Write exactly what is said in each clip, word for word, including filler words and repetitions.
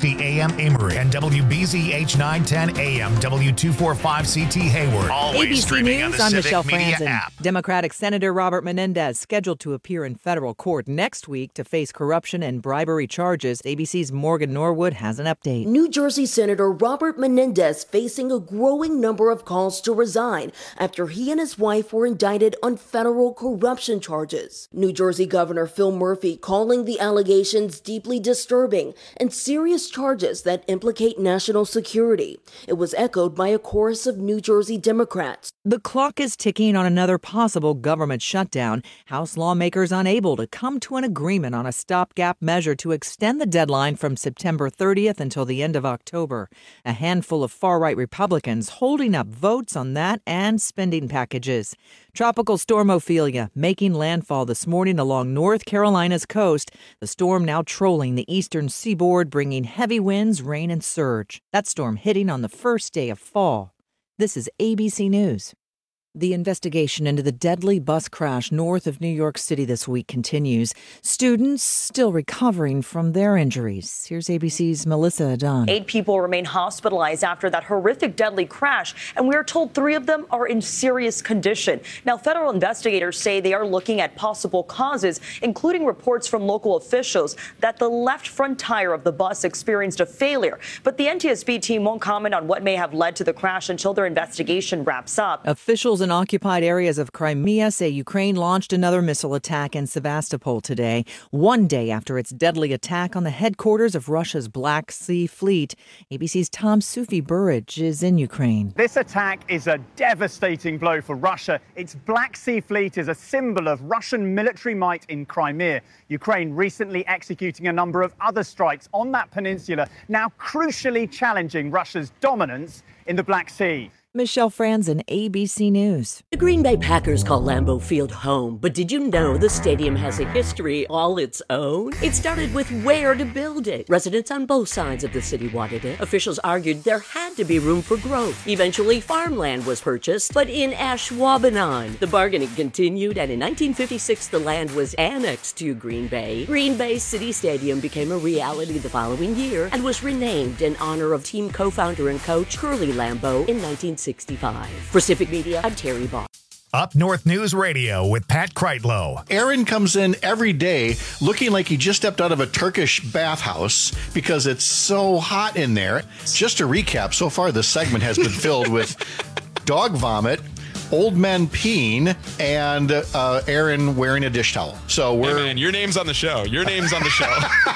sixty A M Amory and W B Z H nine ten A M W two forty-five C T Hayward. Always A B C streaming News, on the I'm Civic Michelle Media Franzen. app. Democratic Senator Robert Menendez scheduled to appear in federal court next week to face corruption and bribery charges. A B C's Morgan Norwood has an update. New Jersey Senator Robert Menendez facing a growing number of calls to resign after he and his wife were indicted on federal corruption charges. New Jersey Governor Phil Murphy calling the allegations deeply disturbing and serious charges that implicate national security. It was echoed by a chorus of New Jersey Democrats. The clock is ticking on another possible government shutdown. House lawmakers unable to come to an agreement on a stopgap measure to extend the deadline from September thirtieth until the end of October. A handful of far-right Republicans holding up votes on that and spending packages. Tropical storm Ophelia making landfall this morning along North Carolina's coast. The storm now trolling the eastern seaboard, bringing heavy winds, rain, and surge. That storm hitting on the first day of fall. This is A B C News. The investigation into the deadly bus crash north of New York City this week continues. Students still recovering from their injuries. Here's A B C's Melissa Adon. Eight people remain hospitalized after that horrific deadly crash, and we are told three of them are in serious condition. Now, federal investigators say they are looking at possible causes, including reports from local officials that the left front tire of the bus experienced a failure. But the N T S B team won't comment on what may have led to the crash until their investigation wraps up. Officials in occupied areas of Crimea say Ukraine launched another missile attack in Sevastopol today, one day after its deadly attack on the headquarters of Russia's Black Sea Fleet. A B C's Tom Sufi Burridge is in Ukraine. This attack is a devastating blow for Russia. Its Black Sea Fleet is a symbol of Russian military might in Crimea. Ukraine recently executing a number of other strikes on that peninsula, now crucially challenging Russia's dominance in the Black Sea. Michelle Franzen, A B C News. The Green Bay Packers call Lambeau Field home, but did you know the stadium has a history all its own? It started with where to build it. Residents on both sides of the city wanted it. Officials argued there had to be room for growth. Eventually, farmland was purchased, but in Ashwaubenon. The bargaining continued, and in nineteen fifty-six, the land was annexed to Green Bay. Green Bay City Stadium became a reality the following year and was renamed in honor of team co-founder and coach Curly Lambeau in nineteen sixty-five. For Civic Media, I'm Terry Ball. Up North News Radio with Pat Kreitlow. Aaron comes in every day looking like he just stepped out of a Turkish bathhouse because it's so hot in there. Just to recap, so far this segment has been filled with dog vomit, old men peeing, and uh, Aaron wearing a dish towel. So we're... Hey man, your name's on the show. Your name's on the show.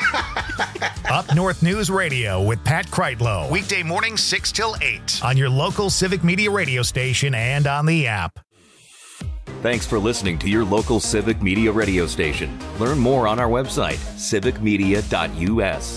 Up North News Radio with Pat Kreitlow. Weekday morning six till eight on your local Civic Media radio station and on the app. Thanks for listening to your local Civic Media radio station. Learn more on our website, civic media dot u s.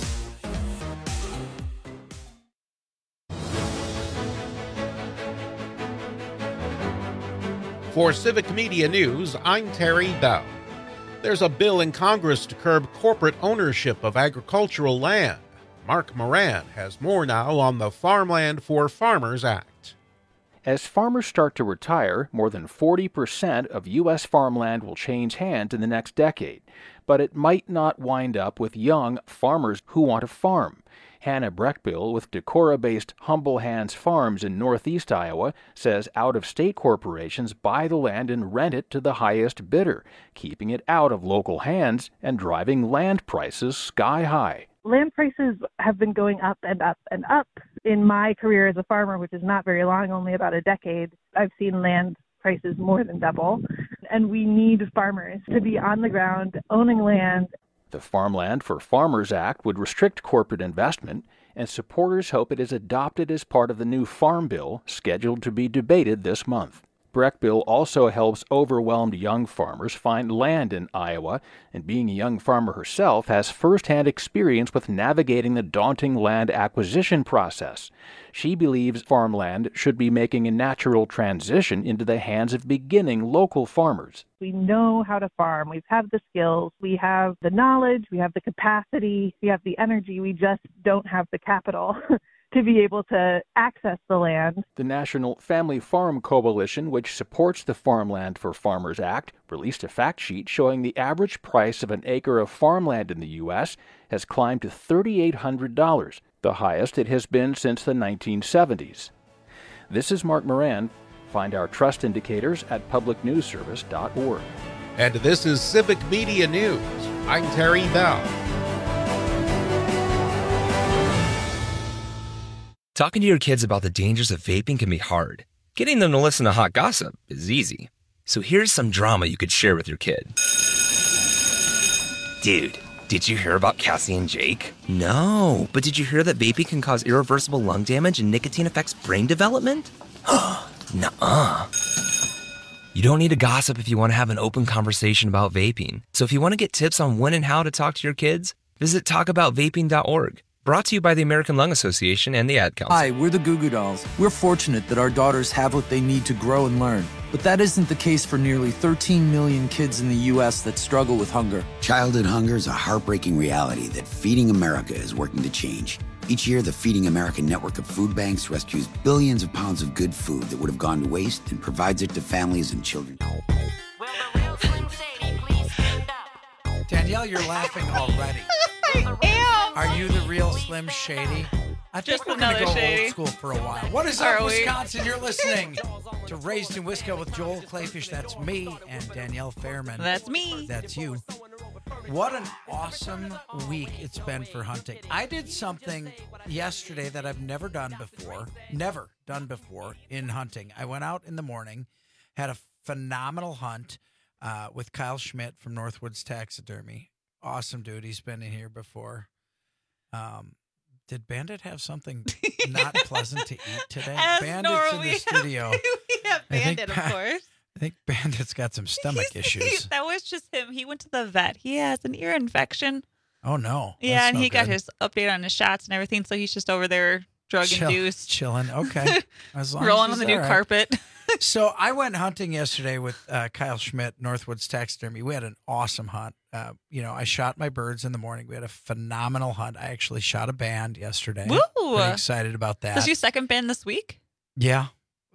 For Civic Media News, I'm Terry Bell. There's a bill in Congress to curb corporate ownership of agricultural land. Mark Moran has more now on the Farmland for Farmers Act. As farmers start to retire, more than forty percent of U S farmland will change hands in the next decade. But it might not wind up with young farmers who want to farm. Hannah Breckbill with Decorah-based Humble Hands Farms in northeast Iowa says out-of-state corporations buy the land and rent it to the highest bidder, keeping it out of local hands and driving land prices sky high. Land prices have been going up and up and up. In my career as a farmer, which is not very long, only about a decade, I've seen land prices more than double. And we need farmers to be on the ground, owning land. The Farmland for Farmers Act would restrict corporate investment, and supporters hope it is adopted as part of the new Farm Bill scheduled to be debated this month. Breckbill also helps overwhelmed young farmers find land in Iowa, and being a young farmer herself has firsthand experience with navigating the daunting land acquisition process. She believes farmland should be making a natural transition into the hands of beginning local farmers. We know how to farm. We have the skills. We have the knowledge. We have the capacity. We have the energy. We just don't have the capital to be able to access the land. The National Family Farm Coalition, which supports the Farmland for Farmers Act, released a fact sheet showing the average price of an acre of farmland in the U S has climbed to three thousand eight hundred dollars, the highest it has been since the nineteen seventies. This is Mark Moran. Find our trust indicators at public news service dot org. And this is Civic Media News. I'm Terry Bell. Talking to your kids about the dangers of vaping can be hard. Getting them to listen to hot gossip is easy. So here's some drama you could share with your kid. Dude, did you hear about Cassie and Jake? No, but did you hear that vaping can cause irreversible lung damage and nicotine affects brain development? Nuh-uh. You don't need to gossip if you want to have an open conversation about vaping. So if you want to get tips on when and how to talk to your kids, visit talk about vaping dot org. Brought to you by the American Lung Association and the Ad Council. Hi, we're the Goo Goo Dolls. We're fortunate that our daughters have what they need to grow and learn. But that isn't the case for nearly thirteen million kids in the U S that struggle with hunger. Childhood hunger is a heartbreaking reality that Feeding America is working to change. Each year, the Feeding America network of food banks rescues billions of pounds of good food that would have gone to waste and provides it to families and children. Danielle, you're laughing already. I am. Are you the real Slim Shady? I think Just we're going to go another old school for a while. What is Are up, we? Wisconsin? You're listening to Raised in Wisco with Joel Clayfish. That's me, and Danielle Fairman. That's me. That's you. What an awesome week it's been for hunting. I did something yesterday that I've never done before, never done before in hunting. I went out in the morning, had a phenomenal hunt uh, with Kyle Schmidt from Northwoods Taxidermy. Awesome dude. He's been in here before. Um, did Bandit have something not pleasant to eat today? As Bandit's normal, in the studio. we have I think Bandit, of Ba- course. I think Bandit's got some stomach issues. That was just him. He went to the vet. He has an ear infection. Oh, no. Yeah, That's and no he got good. his update on his shots and everything, so he's just over there drug Chill- induced. Chilling. Okay. As long Rolling as on the he's new all right. carpet. So I went hunting yesterday with uh, Kyle Schmidt, Northwoods Taxidermy. We had an awesome hunt. Uh, you know, I shot my birds in the morning. We had a phenomenal hunt. I actually shot a band yesterday. Woo! Pretty excited about that. This is your second band this week? Yeah.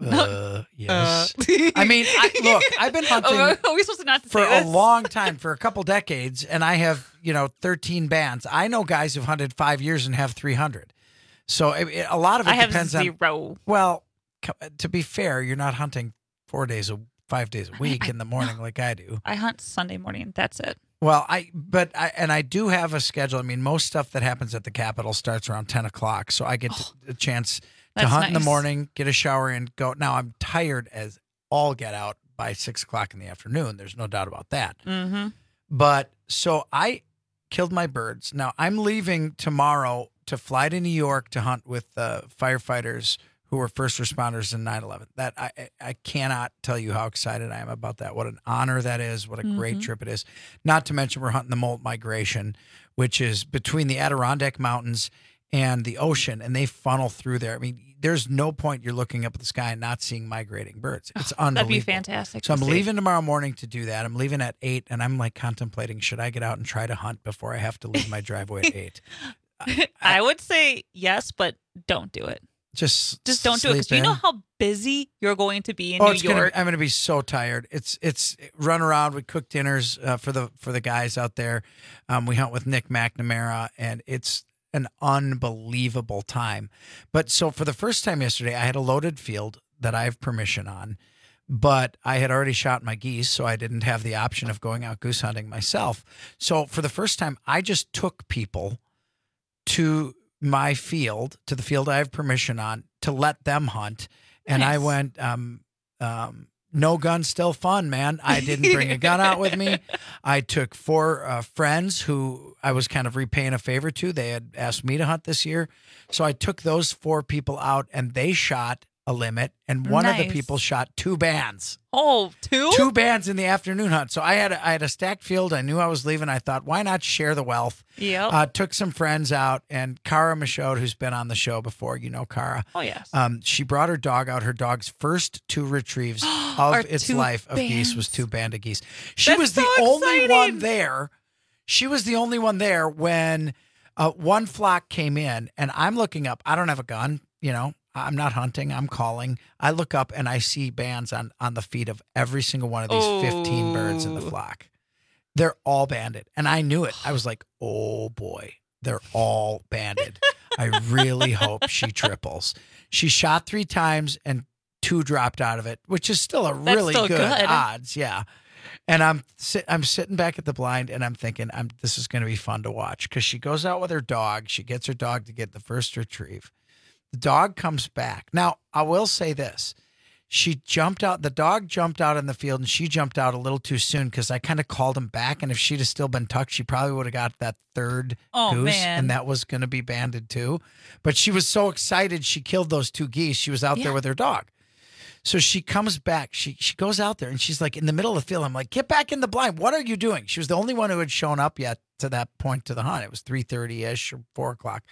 Uh, yes. I mean, I, look, I've been hunting Oh, are we supposed to not to for say a this? long time, for a couple decades, and I have, you know, thirteen bands. I know guys who've hunted five years and have three hundred. So it, it- a lot of it I have depends on. zero. Well, co- to be fair, you're not hunting four days, a five days a week in the morning like I do. I hunt Sunday morning. That's it. Well, I but I and I do have a schedule. I mean, most stuff that happens at the Capitol starts around ten o'clock, so I get to, a chance to That's hunt in the nice. morning, get a shower, and go. Now I'm tired as all get out by six o'clock in the afternoon. There's no doubt about that. Mm-hmm. But so I killed my birds. Now I'm leaving tomorrow to fly to New York to hunt with uh, firefighters who were first responders in nine eleven. That I I cannot tell you how excited I am about that. What an honor that is. What a great Mhm. trip it is. Not to mention we're hunting the molt migration, which is between the Adirondack Mountains and the ocean, and they funnel through there. I mean, there's no point you're looking up at the sky and not seeing migrating birds. It's unbelievable. That'd be fantastic. So to I'm see. leaving tomorrow morning to do that. I'm leaving at eight, and I'm like contemplating, should I get out and try to hunt before I have to leave my driveway at eight? I would say yes, but don't do it. Just Just don't do it. sleep Because do you in. know how busy you're going to be in oh, New it's gonna, York? I'm going to be so tired. It's it's run around. We cook dinners uh, for the for the guys out there. Um, we hunt with Nick McNamara, and it's an unbelievable time. But so for the first time yesterday, I had a loaded field that I have permission on, but I had already shot my geese, so I didn't have the option of going out goose hunting myself. So for the first time, I just took people to my field, to the field I have permission on, to let them hunt. And I Nice. went, um, um, no gun, still fun, man. I didn't bring a gun out with me. I took four uh, friends who I was kind of repaying a favor to. They had asked me to hunt this year. So I took those four people out, and they shot a limit, and one of the Nice. people shot two bands. Oh, two? Two bands in the afternoon hunt. So I had a, I had a stacked field. I knew I was leaving. I thought, why not share the wealth? Yep. Uh, took some friends out, and Cara Michaud, who's been on the show before, you know Cara. Oh, yes. Um, she brought her dog out. Her dog's first two retrieves Are of its two life of geese bands. was two banded geese. She That's was the so only exciting. one there. She was the only one there when Uh, one flock came in, and I'm looking up. I don't have a gun, you know. I'm not hunting. I'm calling. I look up, and I see bands on, on the feet of every single one of these Oh. fifteen birds in the flock. They're all banded, and I knew it. I was like, oh, boy, they're all banded. I really hope she triples. She shot three times, and two dropped out of it, which is still a That's really still good, good. odds. Yeah. And I'm sit, I'm sitting back at the blind, and I'm thinking, I'm this is going to be fun to watch because she goes out with her dog. She gets her dog to get the first retrieve. The dog comes back. Now, I will say this. She jumped out. The dog jumped out in the field, and she jumped out a little too soon because I kind of called him back. And if she'd have still been tucked, she probably would have got that third Oh, goose, man. and that was going to be banded too. But she was so excited she killed those two geese. She was out Yeah. there with her dog. So she comes back. She she goes out there, and she's like in the middle of the field. I'm like, get back in the blind. What are you doing? She was the only one who had shown up yet to that point to the hunt. It was three thirty-ish or four o'clock.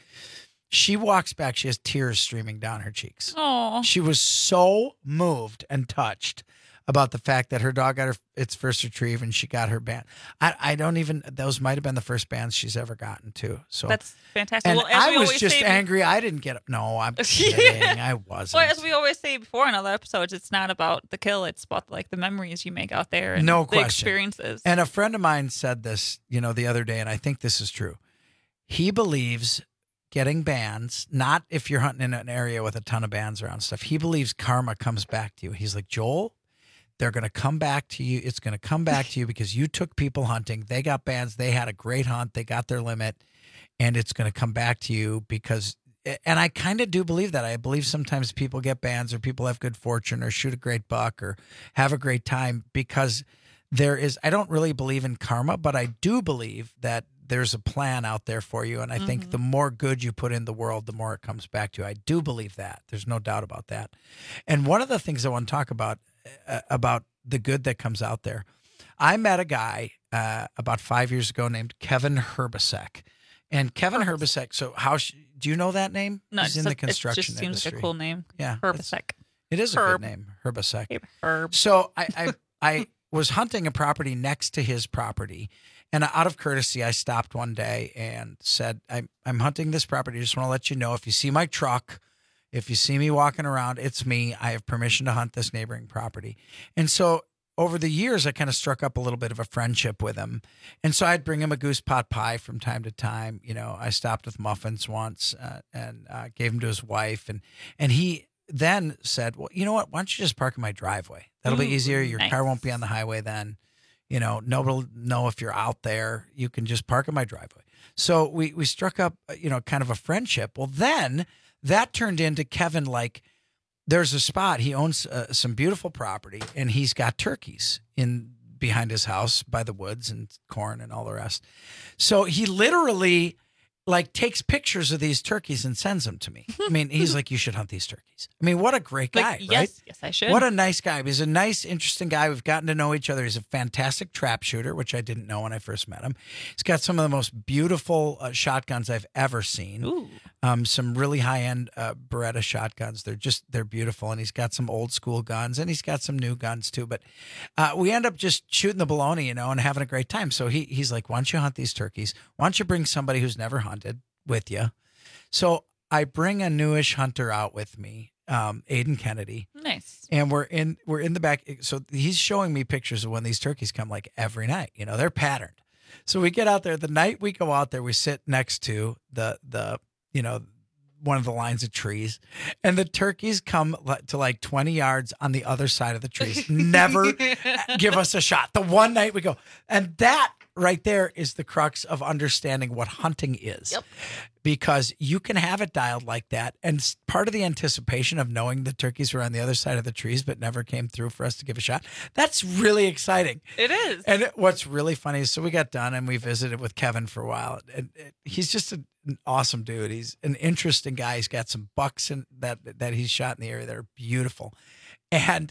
She walks back. She has tears streaming down her cheeks. Oh. She was so moved and touched about the fact that her dog got her its first retrieve and she got her band. I, I don't even, those might have been the first bands she's ever gotten to. So That's fantastic. And Well, as I we was always just say- angry I didn't get it. No, I'm kidding. I wasn't. Well, as we always say before in other episodes, it's not about the kill; it's about like the memories you make out there and No the question. experiences. And a friend of mine said this, you know, the other day, and I think this is true. He believes getting bands, not if you're hunting in an area with a ton of bands around stuff. He believes karma comes back to you. He's like, Joel, they're going to come back to you. It's going to come back to you because you took people hunting. They got bands. They had a great hunt. They got their limit, and it's going to come back to you because, and I kind of do believe that. I believe sometimes people get bands or people have good fortune or shoot a great buck or have a great time because there is, I don't really believe in karma, but I do believe that there's a plan out there for you. And I think Mhm. the more good you put in the world, the more it comes back to you. I do believe that. There's no doubt about that. And one of the things I want to talk about, uh, about the good that comes out there, I met a guy uh, about five years ago named Kevin Herbisek. And Kevin Herbisek, so how, sh- do you know that name? No, He's it's in a- the construction It just seems industry. like a cool name. Yeah. Herbisek. It is a Herb. good name, Herbisek. Hey, Herb. So I, I I was hunting a property next to his property, and out of courtesy, I stopped one day and said, "I'm I'm hunting this property. I just want to let you know if you see my truck, if you see me walking around, it's me. I have permission to hunt this neighboring property." And so over the years, I kind of struck up a little bit of a friendship with him, and so I'd bring him a goose pot pie from time to time. You know, I stopped with muffins once uh, and uh, gave him to his wife, and and he then said, well, you know what? Why don't you just park in my driveway? That'll be Ooh, easier. Your nice. car won't be on the highway then. You know, nobody will know if you're out there. You can just park in my driveway. So we we struck up, you know, kind of a friendship. Well, then that turned into Kevin, like, there's a spot. He owns uh, some beautiful property, and he's got turkeys in behind his house by the woods and corn and all the rest. So he literally like takes pictures of these turkeys and sends them to me. I mean, he's like, you should hunt these turkeys. I mean, what a great guy, Like, yes, right? yes, I should. What a nice guy. He's a nice, interesting guy. We've gotten to know each other. He's a fantastic trap shooter, which I didn't know when I first met him. He's got some of the most beautiful uh, shotguns I've ever seen. Ooh. Um, some really high-end uh, Beretta shotguns. They're just, they're beautiful. And he's got some old school guns, and he's got some new guns too. But uh, we end up just shooting the baloney, you know, and having a great time. So he he's like, why don't you hunt these turkeys? Why don't you bring somebody who's never hunted with you? So I bring a newish hunter out with me, um, Aiden Kennedy. Nice. And we're in we're in the back. So he's showing me pictures of when these turkeys come, like every night. You know, they're patterned. So we get out there. The night we go out there, we sit next to the the you know one of the lines of trees, and the turkeys come li- to like twenty yards on the other side of the trees. Never give us a shot. The one night we go, and that right there is the crux of understanding what hunting is. Yep. Because you can have it dialed like that. And s- part of the anticipation of knowing the turkeys were on the other side of the trees but never came through for us to give a shot, that's really exciting. It is. And it- what's really funny is, so we got done and we visited with Kevin for a while. And it- he's just a, an awesome dude. He's an interesting guy. He's got some bucks in, that, that he's shot in the area that are beautiful. And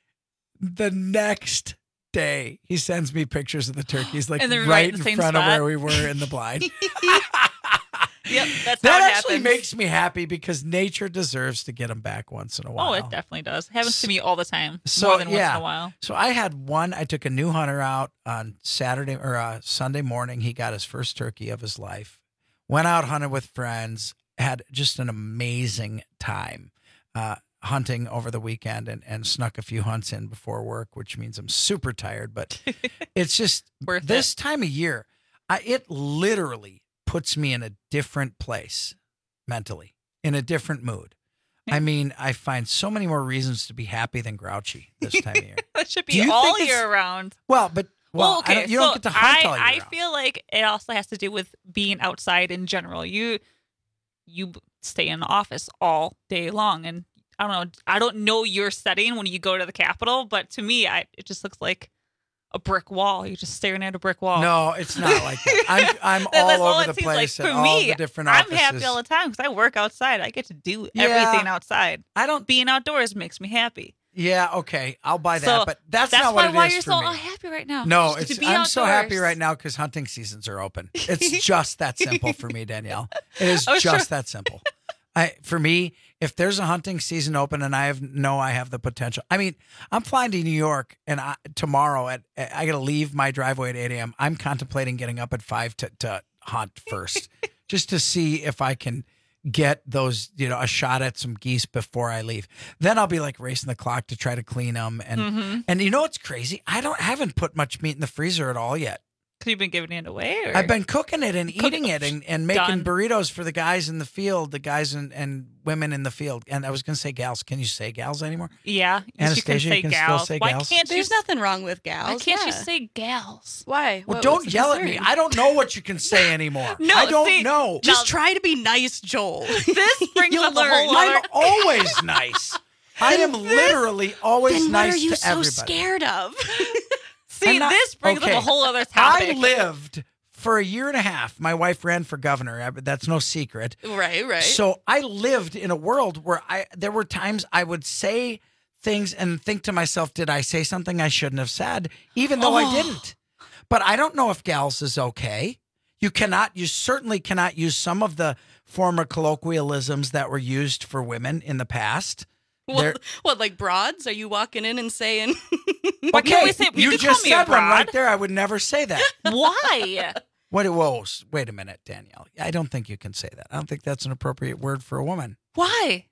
the next day, he sends me pictures of the turkeys, like And they're right, right in in the same front of spot? where we were in the blind. Yep, that's That how it actually happens. makes me happy because nature deserves to get them back once in a while. Oh, it definitely does. Happens to me all the time. So more than yeah, once in a while. so I had one. I took a new hunter out on Saturday or uh, Sunday morning. He got his first turkey of his life. Went out hunting with friends. Had just an amazing time uh, hunting over the weekend and, and snuck a few hunts in before work, which means I'm super tired. But it's just Worth this it. time of year, I, it literally puts me in a different place mentally, in a different mood. I mean, I find so many more reasons to be happy than grouchy this time of year. That should Do be you all think it's- year round. Well, but well, Well, I okay, don't- you so don't get to hunt I, all year I round. feel like it also has to do with being outside in general. You you stay in the office all day long, and I don't know. I don't know your setting when you go to the Capitol, but to me, I it just looks like a brick wall. You're just staring at a brick wall. No, it's not like that. I'm I'm That's all all over it the seems like. place For at all me, the different I'm offices. happy all the time because I work outside. I get to do Yeah. everything outside. I don't being outdoors makes me happy. Yeah, okay, I'll buy that, So but that's, that's not what why, it why is you're for so me. happy right now. No, Just to it's be I'm so happy outdoors. right now because hunting seasons are open. It's just that simple for me, Danielle. It is Oh, just sure. that simple. I for me, if there's a hunting season open and I have know I have the potential. I mean, I'm flying to New York and I, tomorrow at I got to leave my driveway at eight a.m. I'm contemplating getting up at five to to hunt first, just to see if I can get those, you know, a shot at some geese before I leave. Then I'll be like racing the clock to try to clean them. And Mhm. and you know what's crazy? I don't haven't put much meat in the freezer at all yet. Because you've been giving it away? Or? I've been cooking it and eating it and, and making Done. burritos for the guys in the field, the guys and, and women in the field. And I was going to say gals. Can you say gals anymore? Yeah. yes, you can Anastasia, say you can still gals. say Why gals? can't There's you, nothing wrong with gals. Why can't you yeah. say gals? Why? Well, What- don't what's the yell at me. concern? I don't know what you can say anymore. No, I don't see, know. Just try to be nice, Joel. This brings You'll up a learn. whole I'm other... always nice. I am literally always Then nice what are you to so everybody. scared of? See, I'm not- this brings okay. up a whole other topic. I lived for a year and a half. My wife ran for governor. I- That's no secret. right, right. So I lived in a world where I there were times I would say things and think to myself, did I say something I shouldn't have said, even though I Oh. didn't? But I don't know if gals is okay. You cannot, you certainly cannot use some of the former colloquialisms that were used for women in the past. They're- what, what, like broads? Are you walking in and saying, Why can't we say, you, you can just call me a said one broad. right there. I would never say that. Why? What? Whoa! Wait a minute, Danielle. I don't think you can say that. I don't think that's an appropriate word for a woman. Why?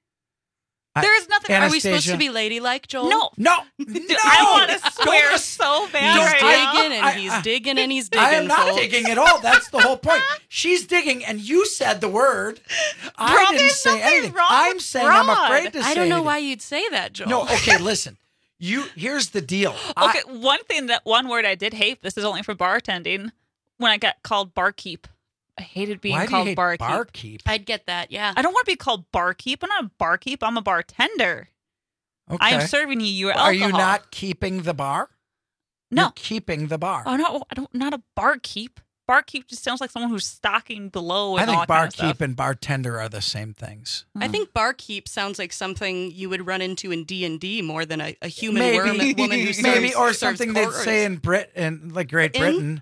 I- There is nothing. are we supposed Anastasia? to be ladylike, Joel? No. No, Dude, no. I want to swear Don't- so bad He's right now. digging and I- he's I- digging and he's digging. I am not folks. digging at all. That's the whole point. She's digging, and you said the word. I Bro, didn't there's say nothing anything. wrong I'm with saying I'm broad. afraid to say I don't know anything. why you'd say that, Joel. No, okay, listen. You here's the deal. I- Okay, one thing that one word I did hate. This is only for bartending. When I got called barkeep, I hated being why do you called hate barkeep. barkeep? I'd get that, yeah. I don't want to be called barkeep. I'm not a barkeep. I'm a bartender. Okay. I am serving you your Are alcohol. you not keeping the bar? No. You're keeping the bar. Oh no, I don't. Not a barkeep. Barkeep just sounds like someone who's stocking below. And I think all that kind of barkeep stuff. and bartender are the same things. Hmm. I think barkeep sounds like something you would run into in D and D more than a, a human maybe, worm woman who serves, maybe, or serves something they'd quarters. say in Brit in like Great In? Britain.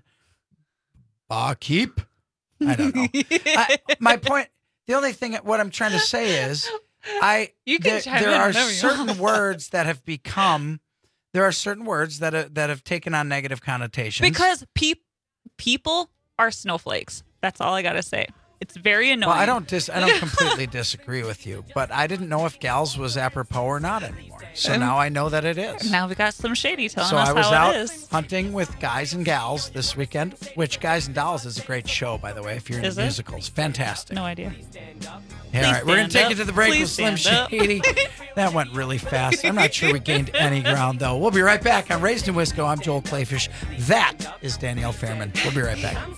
Barkeep. I don't know. I, my point. The only thing. What I'm trying to say is, I You can there, chime there in are whenever you certain want. words that have become. There are certain words that are, that have taken on negative connotations because peop people are snowflakes. That's all I gotta say. It's very annoying. Well, I don't dis- I don't completely disagree with you, but I didn't know if gals was apropos or not anymore. So Um, now I know that it is. Now we got Slim Shady telling So us I was how out it is. hunting with guys and gals this weekend, which Guys and Dolls is a great show, by the way, if you're Is into it? musicals. Fantastic. No idea. Yeah, all right, we're going to stand take up. you to the break Please with Slim stand up. Shady. That went really fast. I'm not sure we gained any ground, though. We'll be right back. I'm Raised in Wisco. I'm Joel Clayfish. That is Danielle Fairman. We'll be right back.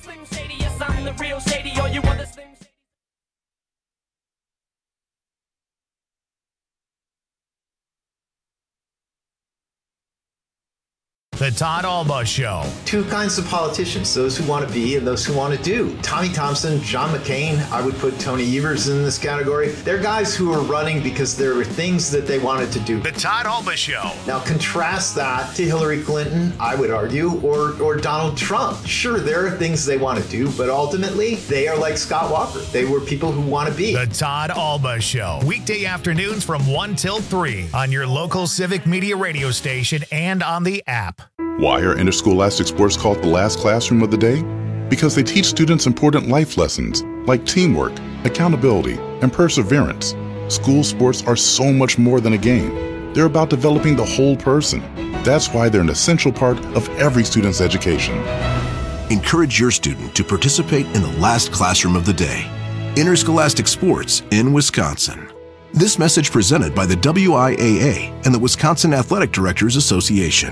The Todd Alba Show. Two kinds of politicians, those who want to be and those who want to do. Tommy Thompson, John McCain, I would put Tony Evers in this category. They're guys who are running because there were things that they wanted to do. The Todd Alba Show. Now contrast that to Hillary Clinton, I would argue, or, or Donald Trump. Sure, there are things they want to do, but ultimately they are like Scott Walker. They were people who want to be. The Todd Alba Show. Weekday afternoons from one till three on your local Civic Media radio station and on the app. Why are interscholastic sports called the last classroom of the day? because they teach students important life lessons like teamwork, accountability, and perseverance. School sports are so much more than a game. They're about developing the whole person. That's why they're an essential part of every student's education. Encourage your student to participate in the last classroom of the day. Interscholastic Sports in Wisconsin. This message presented by the W I A A and the Wisconsin Athletic Directors Association.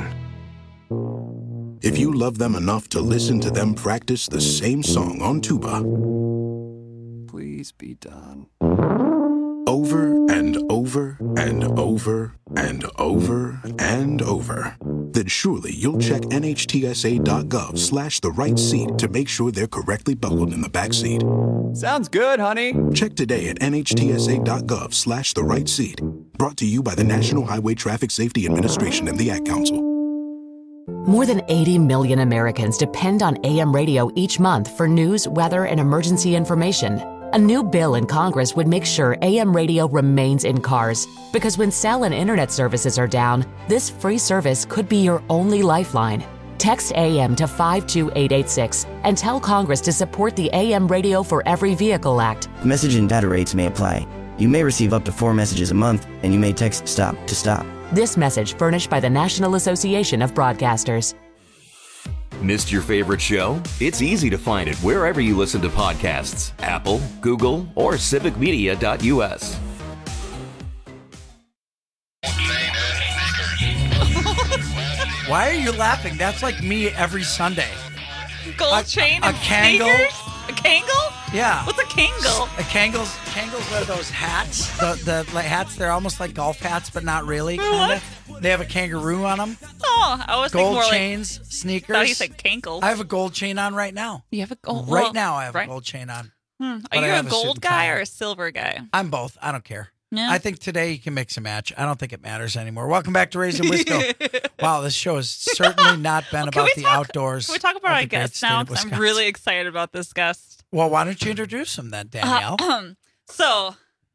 If you love them enough to listen to them practice the same song on tuba, please be done. Over and over and over and over and over, then surely you'll check N H T S A dot gov slash the right seat to make sure they're correctly buckled in the back seat. Sounds good, honey. Check today at N H T S A dot gov slash the right seat. Brought to you by the National Highway Traffic Safety Administration and the Ad Council. More than eighty million Americans depend on A M radio each month for news, weather, and emergency information. A new bill in Congress would make sure A M radio remains in cars, because when cell and internet services are down, this free service could be your only lifeline. Text A M to five two eight eight six and tell Congress to support the A M Radio for Every Vehicle Act. Message and data rates may apply. You may receive up to four messages a month, and you may text STOP to stop. This message furnished by the National Association of Broadcasters. Missed your favorite show? It's easy to find it wherever you listen to podcasts. Apple, Google, or civic media dot U S. Why are you laughing? That's like me every Sunday. Gold a, chain a and Kangol. sneakers? A Kangol? Yeah. What's a Kangol? A Kangol's, Kangol's are those hats. The, the like, hats, they're almost like golf hats, but not really. Kinda. They have a kangaroo on them. Oh, I was thinking Gold more chains, like, sneakers. I thought you said Kankles. I have a gold chain on right now. You have a gold Right well, now, I have right. a gold chain on. Hmm. But Are I you a have a suit gold and guy tie. or a silver guy? I'm both. I don't care. Yeah. I think today you can mix and match. I don't think it matters anymore. Welcome back to Raising Wisco. Wow, this show has certainly not been Well, about we the talk, outdoors. Can we talk about of our the great guest state now? of 'Cause I'm Wisconsin. really excited about this guest. Well, why don't you introduce him then, Danielle? Uh, so,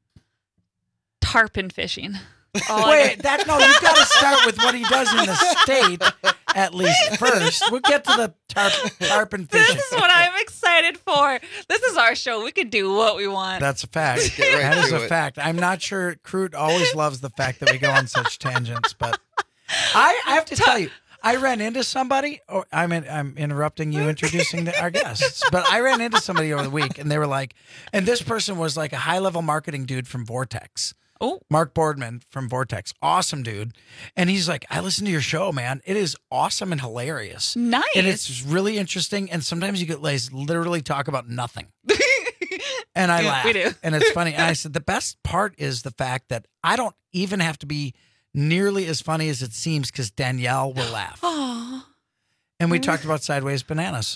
tarpon fishing. Oh, Wait, that no, you got to start with what he does in the state at least first. We'll get to the tarp, tarpon fishing. This is what I'm excited for. This is our show. We can do what we want. That's a fact. Get right that is to a it. fact. I'm not sure. Crute always loves the fact that we go on such tangents, but I, I have to tell you, I ran into somebody. Or I'm in, I'm interrupting you, introducing the, our guests. But I ran into somebody over the week, and they were like, and this person was like a high level marketing dude from Vortex. Oh, Mark Boardman from Vortex, awesome dude. And he's like, I listen to your show, man. It is awesome and hilarious. Nice. And it's really interesting. And sometimes you get guys literally talk about nothing. And I Yeah, laugh. we do. And it's funny. And I said, the best part is the fact that I don't even have to be nearly as funny as it seems because Danielle will laugh. Oh. And we talked about Sideways Bananas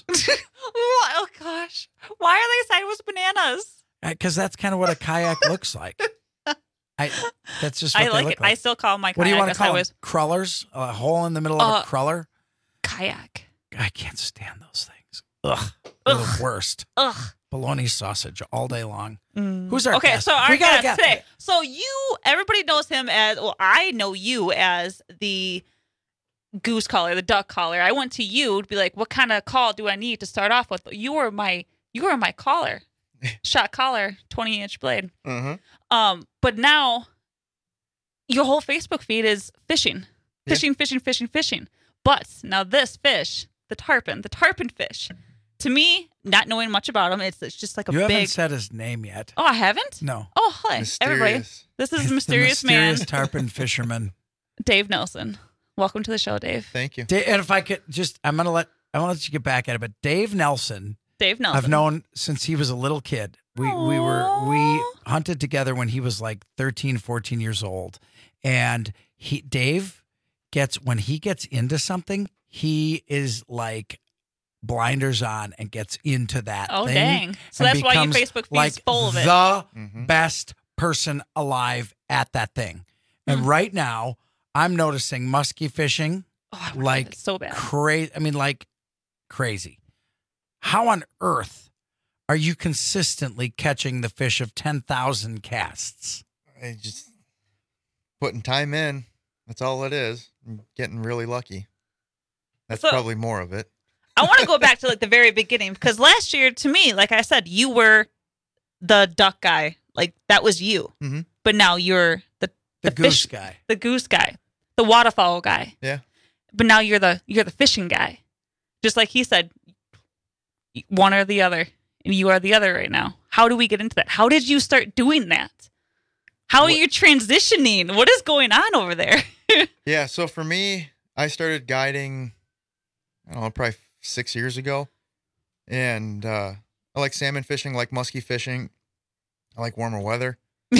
Oh, gosh. Why are they sideways bananas? because that's kind of what a kayak looks like. I, that's just what I they like look it. like. I still call my kayak What do you want a to call them? sideways Crullers? A hole in the middle of Uh, a cruller? kayak. I can't stand those things. Ugh. They're the worst. Ugh. Bologna sausage all day long. Mm. Who's our okay, guest? so our We got a guest guest. today. So you, everybody knows him as, well, I know you as the goose caller, the duck caller. I went to you to be like, what kind of call do I need to start off with? You were my, you were my caller, shot caller, twenty inch blade. Mm-hmm. Um, but now your whole Facebook feed is fishing, fishing, fishing, fishing, fishing. But now this fish, the tarpon, the tarpon fish, to me, not knowing much about him, it's, it's just like a You haven't big. said his name yet. Oh, I haven't? No. Oh, hi, everybody. Mysterious. This is It's mysterious, the mysterious man, tarpon fisherman. Dave Nelson. Welcome to the show, Dave. Thank you. Da- and if I could just, I'm gonna let I want to let you get back at it. But Dave Nelson, Dave Nelson. I've known since he was a little kid. We we were we hunted together when he was like thirteen, fourteen years old, and he Dave gets when he gets into something, he is like blinders on and gets into that. Oh, thing dang. So and that's why your becomes Facebook feed's like full of it. The Mhm. best person alive at that thing. And Mm. right now, I'm noticing muskie fishing Oh, I wanna do like this so bad. crazy. I mean, like crazy. How on earth are you consistently catching the fish of ten thousand casts? I just putting time in. That's all it is. I'm getting really lucky. That's So- probably more of it. I want to go back to like the very beginning because last year, to me, like I said, you were the duck guy. Like that was you. Mm-hmm. But now you're the The, the, goose fish, guy. the goose guy, the waterfowl guy. Yeah. But now you're the you're the fishing guy. Just like he said, one or the other, and you are the other right now. How do we get into that? How did you start doing that? How What- are you transitioning? What is going on over there? Yeah. So for me, I started guiding, I don't know, probably six years ago. And uh, I like salmon fishing, I like muskie fishing. I like warmer weather.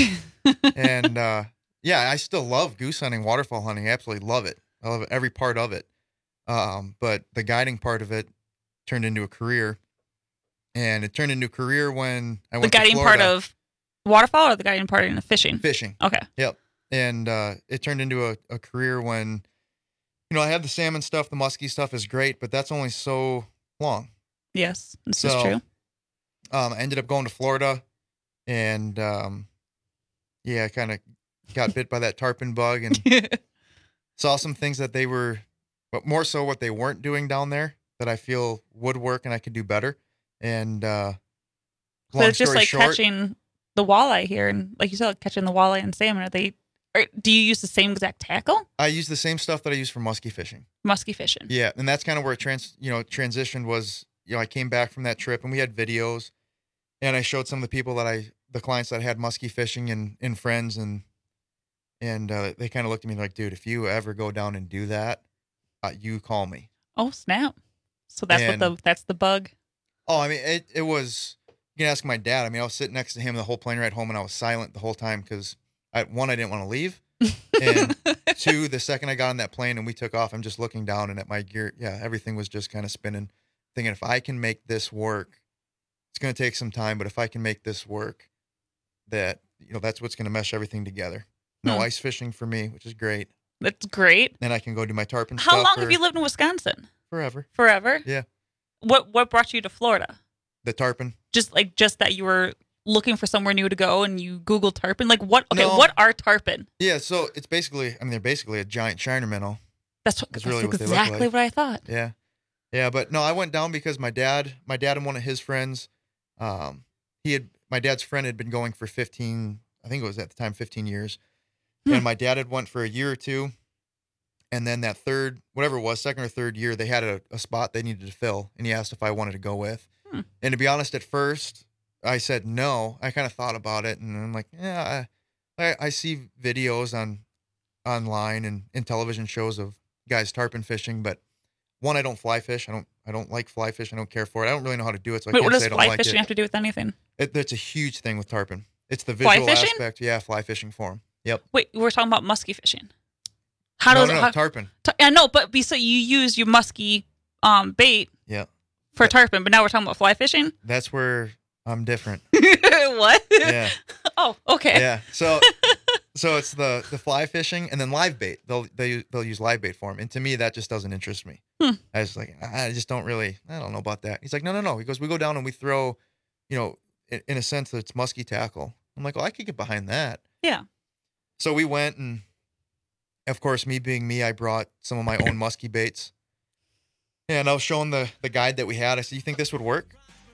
and uh, yeah, I still love goose hunting, waterfowl hunting. I absolutely love it. I love every part of it. Um, but the guiding part of it turned into a career. And it turned into a career when I The went to guiding part Florida. of waterfowl or the guiding part in the fishing? Fishing. Okay. Yep. And uh, it turned into a, a career when, you know, I had the salmon stuff, the muskie stuff is great, but that's only so long. Yes, this So, is true. Um, I ended up going to Florida and, um, yeah, I kind of got bit by that tarpon bug and saw some things that they were, but more so what they weren't doing down there that I feel would work and I could do better. And uh, So long it's just story like short, catching the walleye here, and like you said, catching the walleye and salmon. Are they? Or do you use the same exact tackle? I use the same stuff that I use for muskie fishing. Muskie fishing. Yeah, and that's kind of where it trans, you know, transitioned was, you know, I came back from that trip and we had videos, and I showed some of the people that I, the clients that had muskie fishing and, and friends, and and uh, they kind of looked at me like, dude, if you ever go down and do that, uh, you call me. Oh snap! So that's And- what the that's the bug. Oh, I mean, it it was. You can ask my dad. I mean, I was sitting next to him the whole plane ride home, and I was silent the whole time because, I, one, I didn't want to leave, and two, the second I got on that plane and we took off, I'm just looking down and at my gear. Yeah, everything was just kind of spinning, thinking if I can make this work, it's going to take some time, but if I can make this work, that you know that's what's going to mesh everything together. No Hmm. ice fishing for me, which is great. That's great. Then I can go do my tarpon How stuff. long or- have you lived in Wisconsin? Forever. Forever. Yeah, What what brought you to Florida? the tarpon. Just like just that you were looking for somewhere new to go and you Googled tarpon. Like what? Okay, No. what are tarpon? Yeah, so it's basically, I mean, they're basically a giant shiner minnow. That's, what, That's that's really what they look exactly like. what I thought. Yeah. Yeah, but no, I went down because my dad, my dad and one of his friends, um, he had, my dad's friend had been going for fifteen, I think it was at the time fifteen years. Hmm. And my dad had went for a year or two. And then that third, whatever it was, second or third year, they had a, a spot they needed to fill. And he asked if I wanted to go with. Hmm. And to be honest, at first, I said no. I kind of thought about it. And I'm like, yeah, I, I, I see videos on online and in television shows of guys tarpon fishing, but one, I don't fly fish. I don't. I don't like fly fish. I don't care for it. I don't really know how to do it, so I Wait, can't what does say I don't fly like fishing it. have to do with anything? It, That's a huge thing with tarpon. It's the Fly visual fishing? aspect. Yeah, fly fishing for them. Yep. Wait, we're talking about muskie fishing. How no, does no, no, how, tarpon. ta- yeah, no, but be, so you use your muskie um, bait Yeah, for tarpon, but now we're talking about fly fishing. that's where I'm different. What? Yeah, Oh, okay. yeah. So, so it's the the fly fishing and then live bait. They'll they they'll use live bait for them, and to me that just doesn't interest me. Hmm. I was like, I just don't really. I don't know about that. He's like, no, no, no. He goes, we go down and we throw, you know, in, in a sense it's musky tackle. I'm like, well, I could get behind that. Yeah. So we went, and of course, me being me, I brought some of my own musky baits. And I was showing the, the guide that we had. I said, you think this would work?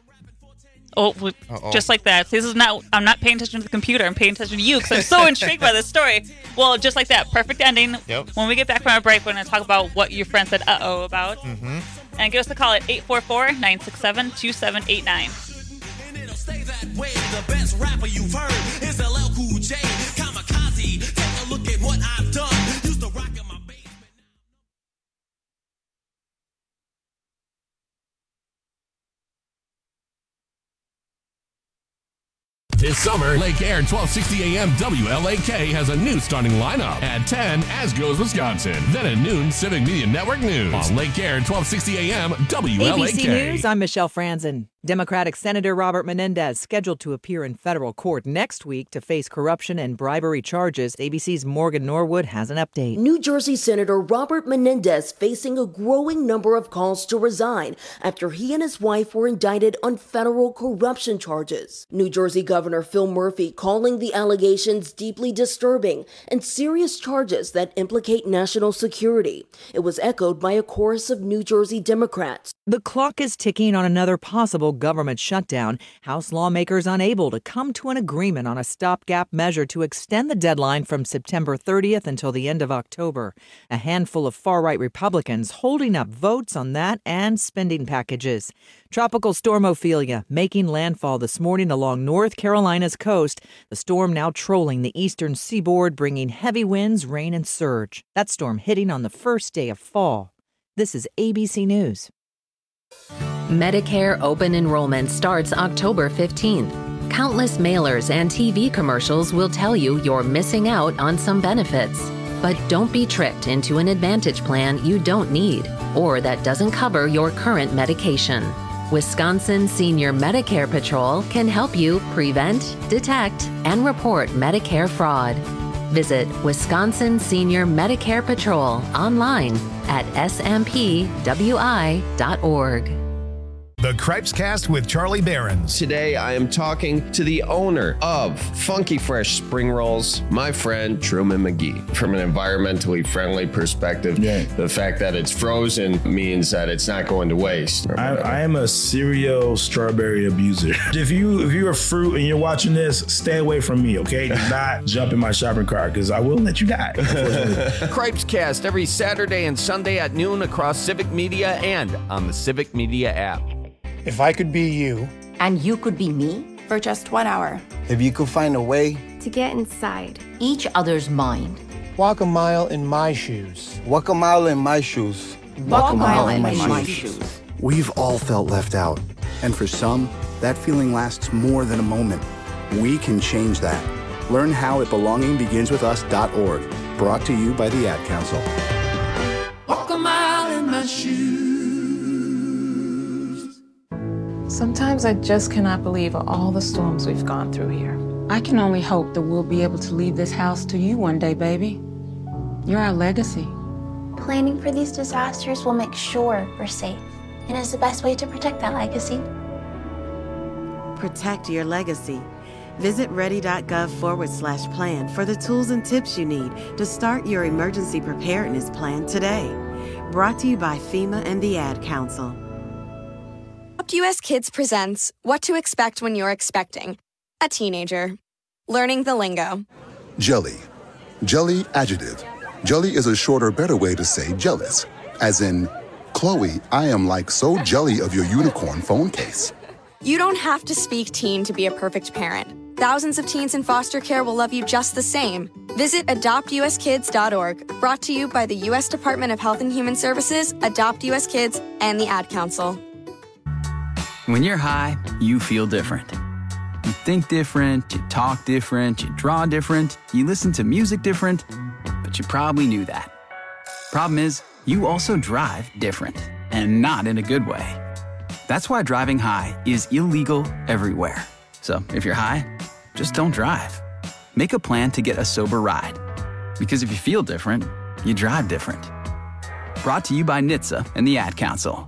Oh, w- Uh-oh. just like that. This is not. I'm not paying attention to the computer. I'm paying attention to you because I'm so intrigued by this story. Well, just like that, perfect ending. Yep. When we get back from our break, we're going to talk about what your friend said "uh oh" about, Mm-hmm. and give us a call at eight four four, nine six seven, two seven eight nine. Stay that way. The best rapper you've heard is L L Cool J. Kamikaze. Take a look at what I've done. Used to rock in my basement. This summer, Lake Air twelve sixty A M W L A K has a new starting lineup. At ten, As Goes Wisconsin. Then at noon, Civic Media Network News. On Lake Air twelve sixty A M W L A K. A B C News, I'm Michelle Franzen. Democratic Senator Robert Menendez scheduled to appear in federal court next week to face corruption and bribery charges. A B C's Morgan Norwood has an update. New Jersey Senator Robert Menendez facing a growing number of calls to resign after he and his wife were indicted on federal corruption charges. New Jersey Governor Phil Murphy calling the allegations deeply disturbing and serious charges that implicate national security. It was echoed by a chorus of New Jersey Democrats. The clock is ticking on another possible government shutdown. House lawmakers unable to come to an agreement on a stopgap measure to extend the deadline from September thirtieth until the end of October. A handful of far-right Republicans holding up votes on that and spending packages. Tropical storm Ophelia making landfall this morning along North Carolina's coast. The storm now trolling the eastern seaboard, bringing heavy winds, rain, and surge. That storm hitting on the first day of fall. This is A B C News. Medicare open enrollment starts October fifteenth. Countless mailers and T V commercials will tell you you're missing out on some benefits. But don't be tricked into an Advantage plan you don't need or that doesn't cover your current medication. Wisconsin Senior Medicare Patrol can help you prevent, detect, and report Medicare fraud. Visit Wisconsin Senior Medicare Patrol online at s m p w i dot org. The Cripescast with Charlie Behrens. Today, I am talking to the owner of Funky Fresh Spring Rolls, my friend Truman McGee. From an environmentally friendly perspective, yeah. the fact that it's frozen means that it's not going to waste. I, I am a serial strawberry abuser. If you if you're a fruit and you're watching this, stay away from me, okay? Do not jump in my shopping cart because I will let you die. Cripescast every Saturday and Sunday at noon across Civic Media and on the Civic Media app. If I could be you. And you could be me. For just one hour. If you could find a way. To get inside each other's mind. Walk a mile in my shoes. Walk a mile in my shoes. Walk, Walk a mile, mile in, in my, my shoes. shoes. We've all felt left out. And for some, that feeling lasts more than a moment. We can change that. Learn how at belonging begins with us dot org. Brought to you by the Ad Council. Walk a mile in my shoes. Sometimes I just cannot believe all the storms we've gone through here. I can only hope that we'll be able to leave this house to you one day, baby. You're our legacy. Planning for these disasters will make sure we're safe, and is the best way to protect that legacy. Protect your legacy. Visit ready.gov forward slash plan for the tools and tips you need to start your emergency preparedness plan today. Brought to you by FEMA and the Ad Council. Adopt U S Kids presents What to Expect When You're Expecting a Teenager. Learning the lingo. Jelly. Jelly adjective. Jelly is a shorter, better way to say jealous. As in, Chloe, I am like so jelly of your unicorn phone case. You don't have to speak teen to be a perfect parent. Thousands of teens in foster care will love you just the same. Visit adopt u s kids dot org. Brought to you by the U S Department of Health and Human Services, Adopt U S Kids, and the Ad Council. When you're high, you feel different. You think different, you talk different, you draw different, you listen to music different, but you probably knew that. Problem is, you also drive different, and not in a good way. That's why driving high is illegal everywhere. So if you're high, just don't drive. Make a plan to get a sober ride. Because if you feel different, you drive different. Brought to you by N H T S A and the Ad Council.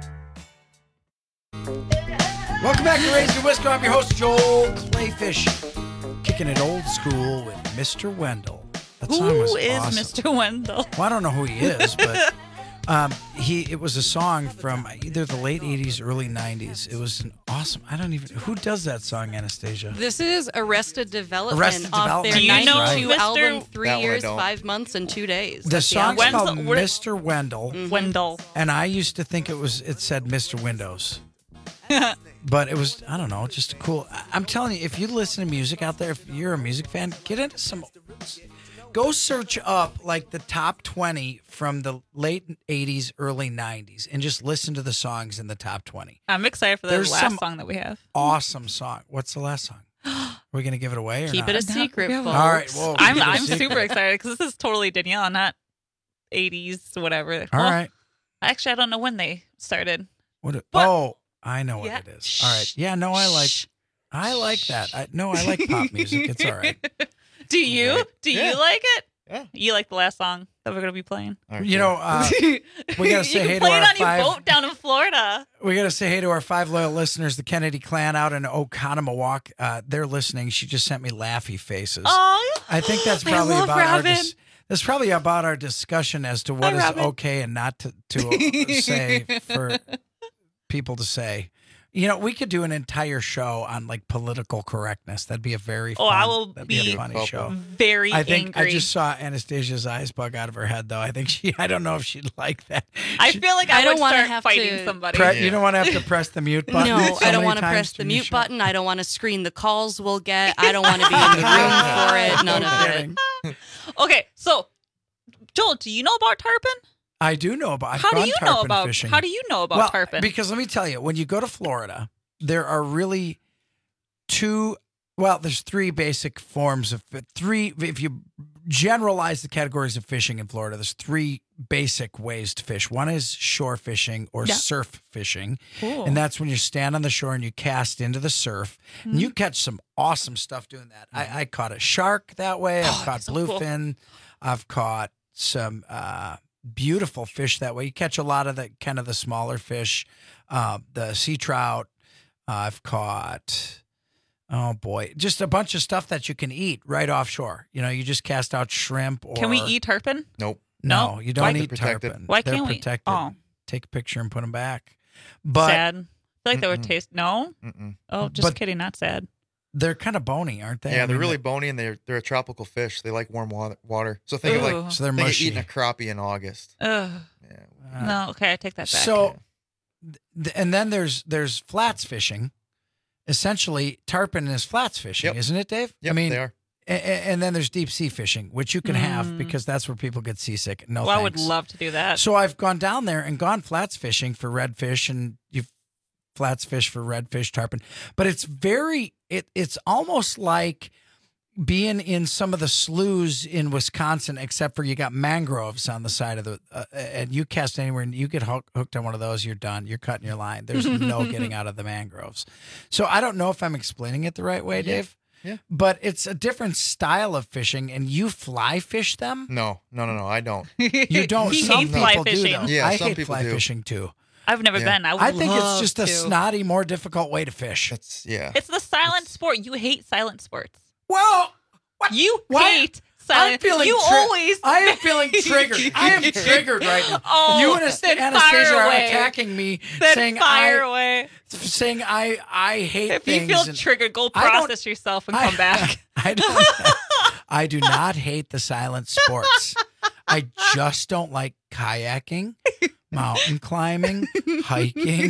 Welcome back to Raised in Wisco. I'm your host, Joel Clayfish. Kicking it old school with Mister Wendell. That song Who was is awesome. Mister Wendell? Well, I don't know who he is, but um, he it was a song from either the late eighties, early nineties. It was an awesome. I don't even who does that song, Anastasia. This is Arrested Development Arrested off Development. their Do you know ninety-two Mister album, Three That one I Years, don't. Five Months, and Two Days. The That's song's album. called Mister Wendell. Mhm. Wendell. And I used to think it was it said Mister Windows. But it was, I don't know, just a cool. I- I'm telling you, if you listen to music out there, if you're a music fan, get into some. Go search up like the top twenty from the late eighties, early nineties, and just listen to the songs in the top twenty. I'm excited for the There's last some song that we have. Awesome song. What's the last song? Are we going to give it away or Keep not? it a secret, Yeah, folks. All right. Well, I'm keep it a I'm secret. super excited because this is totally Danielle, not eighties, whatever. All right. Actually, I don't know when they started. What? A, oh, I know what Yeah. it is. All right. Yeah, no, I like I like that. I no, I like pop music. It's all right. Do you? Right. Do Yeah. you like it? Yeah. You like the last song that we're gonna be playing? You know, uh, we gotta say you hey can to play our it on five. your boat down in Florida. We gotta say hey to our five loyal listeners, the Kennedy clan out in Oconomowoc. Uh, they're listening. She just sent me laughy faces. Oh, I think that's I probably love about our. Robin. Dis- that's probably about our discussion as to what Hi, is Robin. okay and not to, to say for people to say. You know, we could do an entire show on like political correctness. That'd be a very Oh, fun, I will that'd be, be a funny show. very I think angry. I just saw Anastasia's eyes bug out of her head, though. I think she. I don't know if she'd like that. I feel like I, I don't would wanna start have fighting to- somebody. Pre- You don't want to have to press the mute button. No, so I don't many want to times press the to mute Nisha. button. I don't want to screen the calls we'll get. I don't want to be in the room for it. None of it. Okay, so Joel, do you know about tarpon? I do know about. I've How do gone you know tarpon about? fishing. How do you know about well, tarpon? Because let me tell you, when you go to Florida, there are really two. Well, there's three basic forms of three. If you generalize the categories of fishing in Florida, there's three basic ways to fish. One is shore fishing or Yeah. surf fishing, Cool. and that's when you stand on the shore and you cast into the surf, and you catch some awesome stuff doing that. I, I caught a shark that way. I've Oh, caught so cool. bluefin. I've caught some uh, beautiful fish that way. You catch a lot of the kind of the smaller fish, uh, the sea trout. Uh, I've caught, oh boy, just a bunch of stuff that you can eat right offshore. You know, you just cast out shrimp. Or Can we eat tarpon? Nope. No, No? you don't Why- eat They're protected. tarpon. Why They're can't we? protected. Oh. Take a picture and put them back. But sad. I feel like that would Mm-mm. taste. No. Mm-mm. Oh, just But- kidding. Not sad. they're kind of bony, aren't they? Yeah, I they're mean, really bony and they're they're a tropical fish. They like warm water. water. So think of Ooh. like So they're think of mushy. eating a crappie in August. Ugh. Yeah. No. Okay, I take that back. So, th- and then there's there's flats fishing. Essentially, tarpon is flats fishing, Yep. isn't it, Dave? Yep, I mean, they are. a- a- and then there's deep sea fishing, which you can have Mm. because that's where people get seasick. No, well, I would thanks. love to do that. So I've gone down there and gone flats fishing for redfish, and you've flats fish for redfish, tarpon. But it's very, it it's almost like being in some of the sloughs in Wisconsin, except for you got mangroves on the side of the, uh, and you cast anywhere and you get hook, hooked on one of those, you're done. You're cutting your line. There's no getting out of the mangroves. So I don't know if I'm explaining it the right way, Dave. Yeah. But it's a different style of fishing, and you fly fish them. No, no, no, no. I don't. You don't. He some hates people fly do, fishing. though. Yeah, I some hate people fly do. fishing too. I've never Yeah. been. I would I think it's love just a to. snotty, more difficult way to fish. It's yeah. It's the silent sport. You hate silent sports. Well, You Why- hate silent. I'm feeling. you tri- always. I am feeling triggered. I am triggered right now. Oh, you and Ast- then Anastasia fire are away. attacking me, Then saying fire I, away. saying I, I hate If things. you feel and triggered, go I don't- process yourself and I- come back. I don't. I do not hate the silent sports. I just don't like kayaking, mountain climbing, hiking.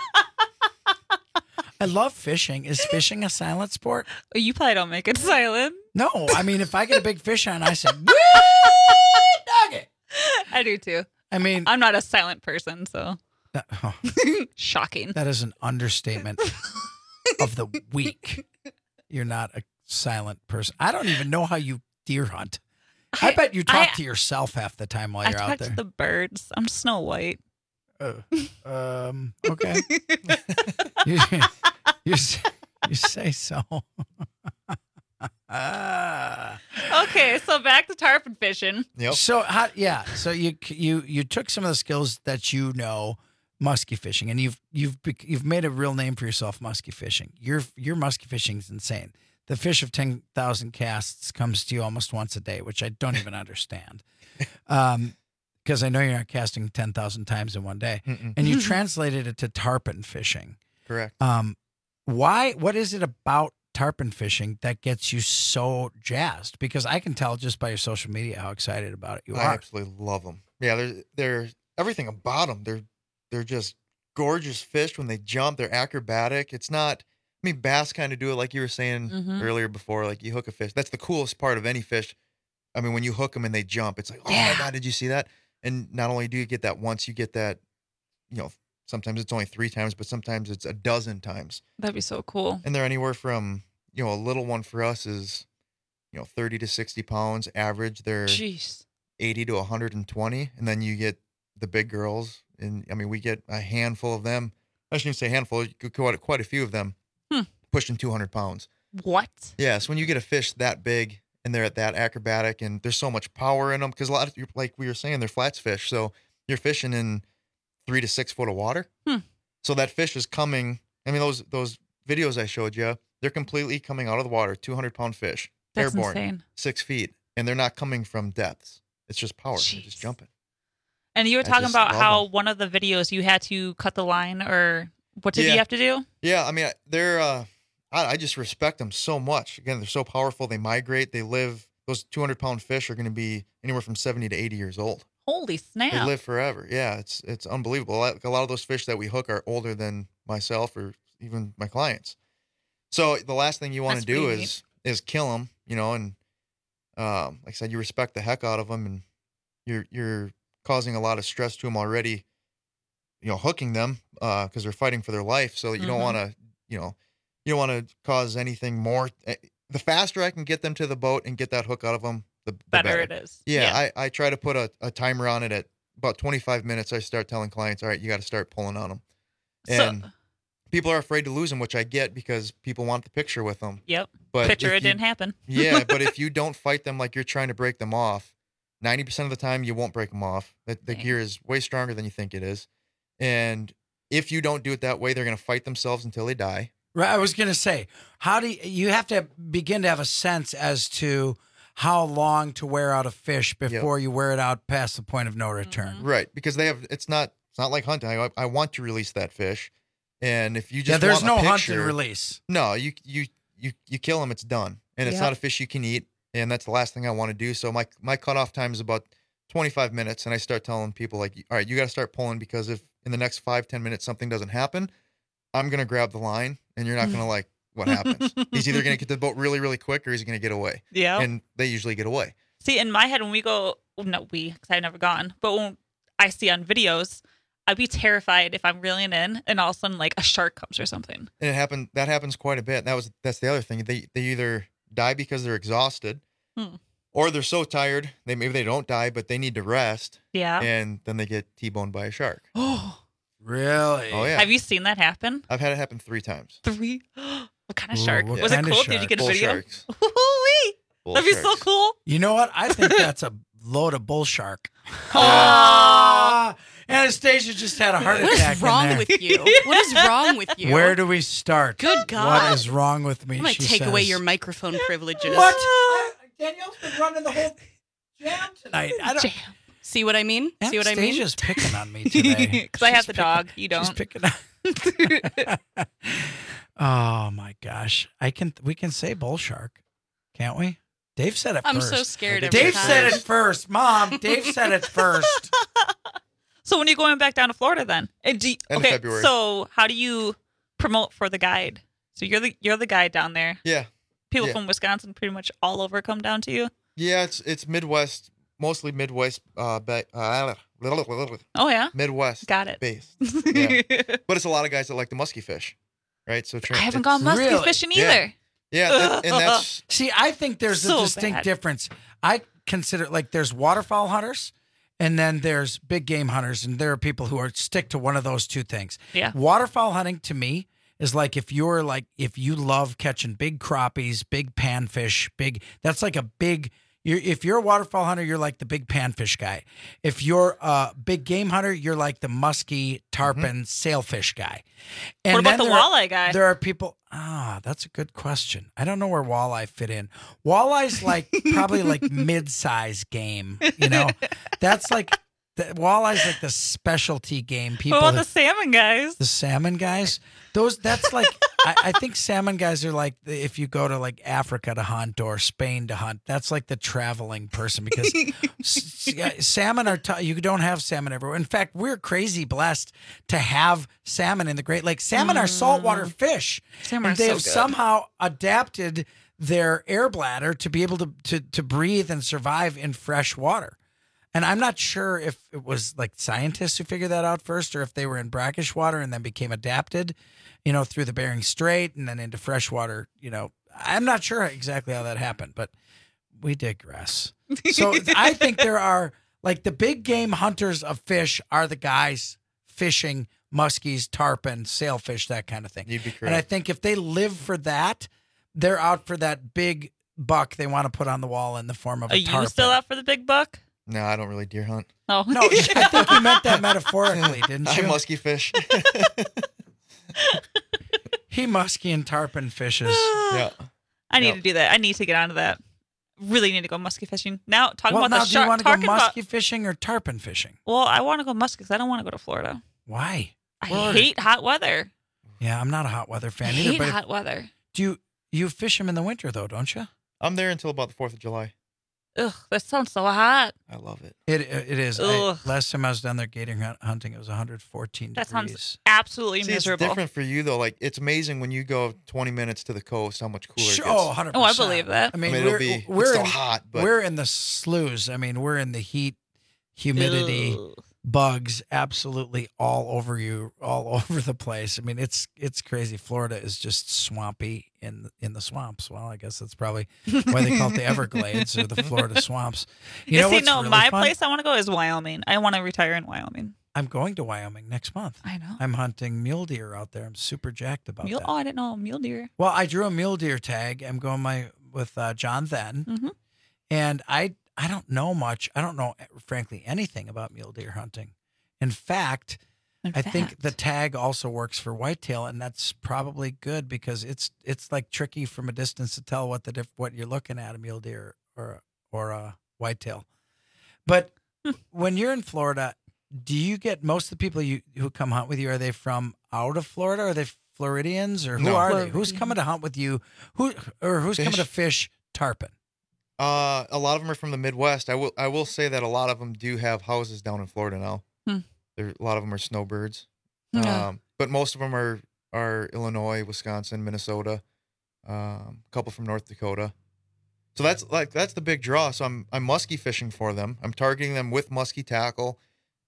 I love fishing. Is fishing a silent sport? You probably don't make it silent. No. I mean, if I get a big fish on, I say, "Woo, nugget." I do too. I mean, I'm not a silent person, so that, oh, shocking. that is an understatement of the week. You're not a silent person. I don't even know how you deer hunt. I, bet you talk I- to yourself half the time while I you're talk out to there. the birds. I'm Snow White. Uh, um. Okay. you, you, s- you say so. Ah. Okay, so back to tarpon fishing. Yep. So how? Yeah. So you you you took some of the skills that you know, musky fishing, and you've you've bec- you've made a real name for yourself, musky fishing. Your your musky fishing is insane. The fish of ten thousand casts comes to you almost once a day, which I don't even understand. Um. Because I know you're not casting ten thousand times in one day. Mm-mm. And you translated it to tarpon fishing. Correct. Um, why? What is it about tarpon fishing that gets you so jazzed? Because I can tell just by your social media how excited about it you I are. absolutely love them. Yeah, they're they're everything about them. They're they're just gorgeous fish when they jump. They're acrobatic. It's not. I mean, bass kind of do it like you were saying Mhm. earlier before. Like you hook a fish. That's the coolest part of any fish. I mean, when you hook them and they jump, it's like, oh Yeah. my god, did you see that? And not only do you get that once, you get that. You know, sometimes it's only three times, but sometimes it's a dozen times. That'd be so cool. And they're anywhere from, you know, a little one for us is, you know, thirty to sixty pounds average. They're Jeez. eighty to one hundred twenty. And then you get the big girls. And I mean, we get a handful of them I shouldn't even say handful. You could quite, quite a few of them Hmm. pushing two hundred pounds. What? Yeah. So when you get a fish that big and they're at that acrobatic and there's so much power in them, because a lot of, like we were saying, they're flats fish. So you're fishing in three to six foot of water. Hmm. So that fish is coming. I mean, those those videos I showed you, they're completely coming out of the water. two hundred pound fish, That's airborne, insane. six feet, and they're not coming from depths. It's just power. They're just jumping. And you were I talking just about love how one of the videos you had to cut the line, or what did Yeah. you have to do? Yeah, I mean, they're. Uh, I, I just respect them so much. Again, they're so powerful. They migrate. They live. Those two hundred pound fish are going to be anywhere from seventy to eighty years old. Holy snap! They live forever. Yeah, it's it's unbelievable. Like, a lot of those fish that we hook are older than myself or even my clients. So the last thing you want to That's do pretty is is kill them, you know, and um, like I said, you respect the heck out of them, and you're you're causing a lot of stress to them already. You know, hooking them because uh, they're fighting for their life. So that you Mhm. don't want to, you know, you don't want to cause anything more. The faster I can get them to the boat and get that hook out of them, the, the Better better it is. Yeah, Yeah. I, I try to put a, a timer on it at about twenty-five minutes. I start telling clients, all right, you got to start pulling on them. And So- people are afraid to lose them, which I get because people want the picture with them. Yep. But Picture if it you- didn't happen. yeah, but if you don't fight them like you're trying to break them off, ninety percent of the time you won't break them off. The, the gear is way stronger than you think it is. And if you don't do it that way, they're going to fight themselves until they die. Right. I was going to say, how do you, you have to begin to have a sense as to how long to wear out a fish before you wear it out past the point of no return. Right, because they have. It's not. It's not like hunting. I, I want to release that fish, and if you just Yeah, there's want a no hunt picture- and release. No, you you you you kill them. It's done, and it's Yep. not a fish you can eat. And that's the last thing I want to do. So my my cutoff time is about twenty-five minutes, and I start telling people like, all right, you got to start pulling because if in the next five ten minutes something doesn't happen, I'm gonna grab the line, and you're not gonna like what happens. He's either gonna get to the boat really really quick, or he's gonna get away. Yeah. and they usually get away. See, in my head, when we go, well, no, we, because I've never gone, but when I see on videos, I'd be terrified if I'm reeling in and all of a sudden, like, a shark comes or something. And it happened. That happens quite a bit. That was that's the other thing. They they either die because they're exhausted, Hmm. or they're so tired they maybe they don't die, but they need to rest. Yeah. And then they get T-boned by a shark. Oh, really? Oh yeah. Have you seen that happen? I've had it happen three times. Three? What kind of Ooh, shark? what Was it kind of cool? Did you get a Bull video? sharks. Woo-wee. Bull That'd be so sharks. cool. You know what? I think that's a load of bull shark. Oh. Ah, Anastasia just had a heart What attack. is in wrong there. with you? What is wrong with you? Where do we start? Good God. What is wrong with me? I'm going she to take away says. your microphone privileges. What? I- Danielle's been running the whole jam tonight. I don't. See what I mean? See what I mean? Anastasia's picking on me today. Because I have She's the picking- dog. You don't. She's picking on. Oh my gosh! I can. We can say bull shark, can't we? Dave said it I'm first. so scared every Dave time. said it first. Mom, Dave said it first. So when are you going back down to Florida then? And do you- End of okay, February. so how do you promote for the guide? So you're the you're the guide down there. Yeah. People Yeah. from Wisconsin pretty much all over come down to you. Yeah, it's it's Midwest, mostly Midwest. Uh, ba- uh Oh yeah. Midwest. Got it. Based. Yeah. But it's a lot of guys that like the musky fish, right? So I haven't gone musky Really? fishing Yeah. either. Yeah, that, and that's See, I think there's So a distinct bad. difference. I consider like there's waterfowl hunters and then there's big game hunters, and there are people who are stick to one of those two things. Yeah. Waterfowl hunting to me is like if you're like if you love catching big crappies, big panfish, big that's like a big you're, if you're a waterfowl hunter, you're like the big panfish guy. If you're a big game hunter, you're like the musky tarpon sailfish guy. And What about then the there are- walleye guy? There are people. Ah, that's a good question. I don't know where walleye fit in. Walleye's like probably like mid-size game. You know, that's like the, walleye's like the specialty game. People. What about that- the salmon guys? the salmon guys, those that's like I, I think salmon guys are like the, if you go to like Africa to hunt or Spain to hunt, that's like the traveling person because s- s- salmon are t- you don't have salmon everywhere. In fact, we're crazy blessed to have salmon in the Great Lakes. Salmon are saltwater fish, Salmon and are they so have good. somehow adapted their air bladder to be able to to to breathe and survive in fresh water. And I'm not sure if it was like scientists who figured that out first or if they were in brackish water and then became adapted, you know, through the Bering Strait and then into freshwater, you know. I'm not sure exactly how that happened, but we digress. So I think there are like the big game hunters of fish are the guys fishing muskies, tarpon, sailfish, that kind of thing. You'd be correct. And I think if they live for that, they're out for that big buck they want to put on the wall in the form of a Are tarpon. you still out for the big buck? No, I don't really deer hunt. Oh. No, I think you meant that metaphorically, didn't I you? musky fish. He musky and tarpon fishes. Yeah. I need Yep. to do that. I need to get onto that. Really need to go musky fishing. Now, talking Well, about now, the do you shark. want to go talking musky about, fishing or tarpon fishing? well, I want to go musky because I don't want to go to Florida. Why? I Florida. hate hot weather. Yeah, I'm not a hot weather I fan either. hate But if- hot weather. do you you fish them in the winter though? Don't you? I'm there until about the fourth of July. Ugh, that sounds so hot. I love it. It it is. I, Ugh. last time I was down there gator hunt- hunting, it was one hundred fourteen That degrees. sounds absolutely See, it's miserable. different for you though. Like it's amazing when you go twenty minutes to the coast, how much cooler Sure, it gets. oh, one hundred Oh, I percent. believe that. I mean, I mean, it'll we're, be- it's we're still in, hot, but- we're in the sloughs. I mean, we're in the heat, humidity, Ugh. bugs absolutely all over you, all over the place. I mean, it's it's crazy. Florida is just swampy in the, in the swamps. Well, I guess that's probably why they call it the Everglades or the Florida swamps. You know see, what's no, really my fun? place I want to go is Wyoming. I want to retire in Wyoming. I'm going to Wyoming next month. I know. I'm hunting mule deer out there. I'm super jacked about Mule, that. oh, I didn't know mule deer. Well, I drew a mule deer tag. I'm going my with uh, John Then, Mm-hmm. and I I don't know much. I don't know, frankly, anything about mule deer hunting. In fact, In I think fact. the tag also works for whitetail, and that's probably good because it's it's like tricky from a distance to tell what the diff, what you're looking at, a mule deer or or a whitetail. But when you're in Florida, do you get most of the people you who come hunt with you? Are they from out of Florida? Are they Floridians or who No. are they? Who's coming to hunt with you? Who or who's coming Fish. to fish tarpon? Uh, a lot of them are from the Midwest. I will I will say that a lot of them do have houses down in Florida now. Hmm. There, a lot of them are snowbirds. Yeah. Um, but most of them are are Illinois, Wisconsin, Minnesota, um, a couple from North Dakota. So that's like that's the big draw. So I'm I'm musky fishing for them. I'm targeting them with musky tackle.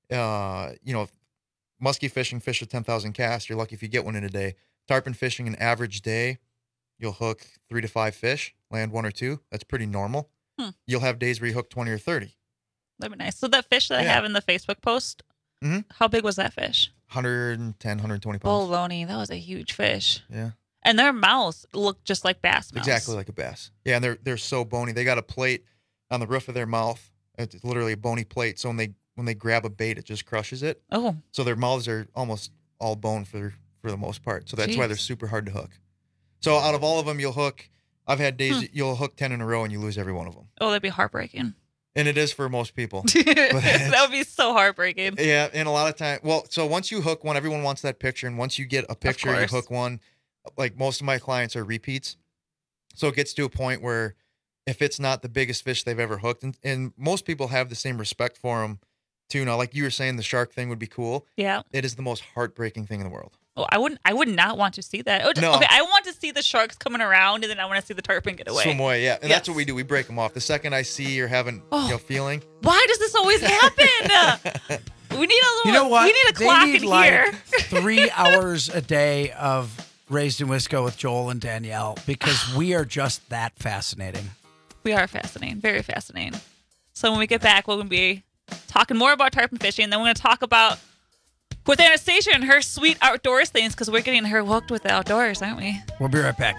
Uh, you know, musky fishing, fish with ten thousand casts. You're lucky if you get one in a day. Tarpon fishing, an average day, you'll hook three to five fish, land one or two. That's pretty normal. Hmm. You'll have days where you hook twenty or thirty. That'd be nice. So that fish that I Yeah. have in the Facebook post, Mhm. how big was that fish? one hundred ten, one hundred twenty pounds. Bologna. That was a huge fish. Yeah. And their mouths look just like bass mouths. Exactly like a bass. Yeah, and they're they're so bony. They got a plate on the roof of their mouth. It's literally a bony plate. So when they when they grab a bait, it just crushes it. Oh. So their mouths are almost all bone for for the most part. So that's why Jeez. they're super hard to hook. So out of all of them, you'll hook. I've had days Hmm. that you'll hook ten in a row and you lose every one of them. Oh, that'd be heartbreaking. And it is for most people. That would be so heartbreaking. Yeah, and a lot of time. Well, so once you hook one, everyone wants that picture, and once you get a picture, you course. hook one. Like most of my clients are repeats, so it gets to a point where if it's not the biggest fish they've ever hooked, and, and most people have the same respect for them too. Now, like you were saying, the shark thing would be cool. Yeah. It is the most heartbreaking thing in the world. Oh, I wouldn't. I would not want to see that. Oh, No. Okay, I want to see the sharks coming around, and then I want to see the tarpon get away. Swim away, yeah, and Yes. that's what we do. We break them off. The second I see you're having Oh. you know feeling, Why does this always happen? we need a little. You know what? We need a They clock need in like here. three hours a day of Raised in Wisco with Joel and Danielle because we are just that fascinating. We are fascinating, very fascinating. So when we get back, we're going to be talking more about tarpon fishing, and then we're going to talk about with Anastasia and her sweet outdoors things because we're getting her hooked with the outdoors, aren't we? We'll be right back.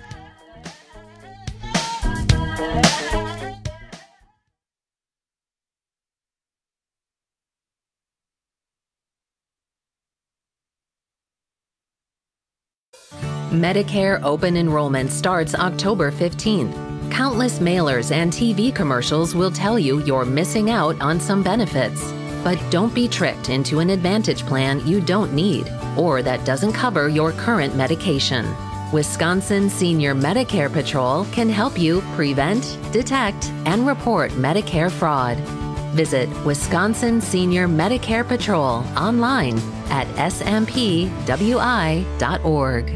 Medicare open enrollment starts October fifteenth. Countless mailers and T V commercials will tell you you're missing out on some benefits. But don't be tricked into an Advantage plan you don't need or that doesn't cover your current medication. Wisconsin Senior Medicare Patrol can help you prevent, detect, and report Medicare fraud. Visit Wisconsin Senior Medicare Patrol online at s m p w i dot org.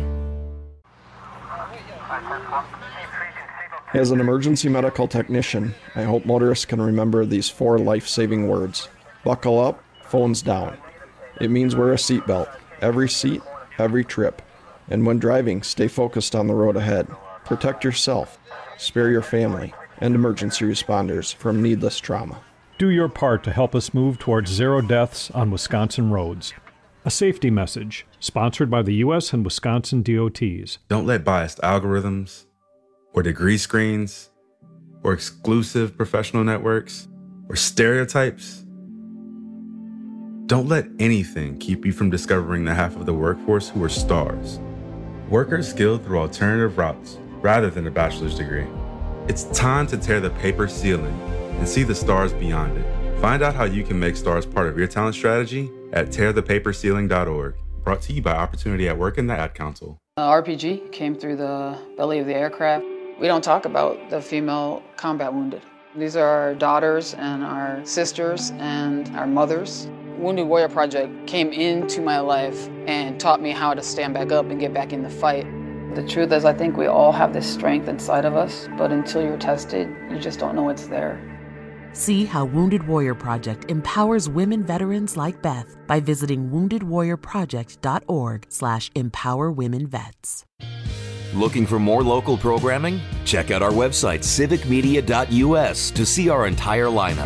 As an emergency medical technician, I hope motorists can remember these four life-saving words. Buckle up, phones down. It means wear a seatbelt, every seat, every trip. And when driving, stay focused on the road ahead. Protect yourself, spare your family, and emergency responders from needless trauma. Do your part to help us move towards zero deaths on Wisconsin roads. A safety message sponsored by the U S and Wisconsin D O Ts. Don't let biased algorithms or degree screens or exclusive professional networks or stereotypes. Don't let anything keep you from discovering the half of the workforce who are stars. Workers skilled through alternative routes rather than a bachelor's degree. It's time to tear the paper ceiling and see the stars beyond it. Find out how you can make stars part of your talent strategy at tear the paper ceiling dot org. Brought to you by Opportunity at Work and the Ad Council. Uh, R P G came through the belly of the aircraft. We don't talk about the female combat wounded. These are our daughters and our sisters and our mothers. Wounded Warrior Project came into my life and taught me how to stand back up and get back in the fight. The truth is, I think we all have this strength inside of us, but until you're tested, you just don't know it's there. See how Wounded Warrior Project empowers women veterans like Beth by visiting wounded warrior project dot org slash empower women vets. Looking for more local programming? Check out our website, civic media dot u s, to see our entire lineup.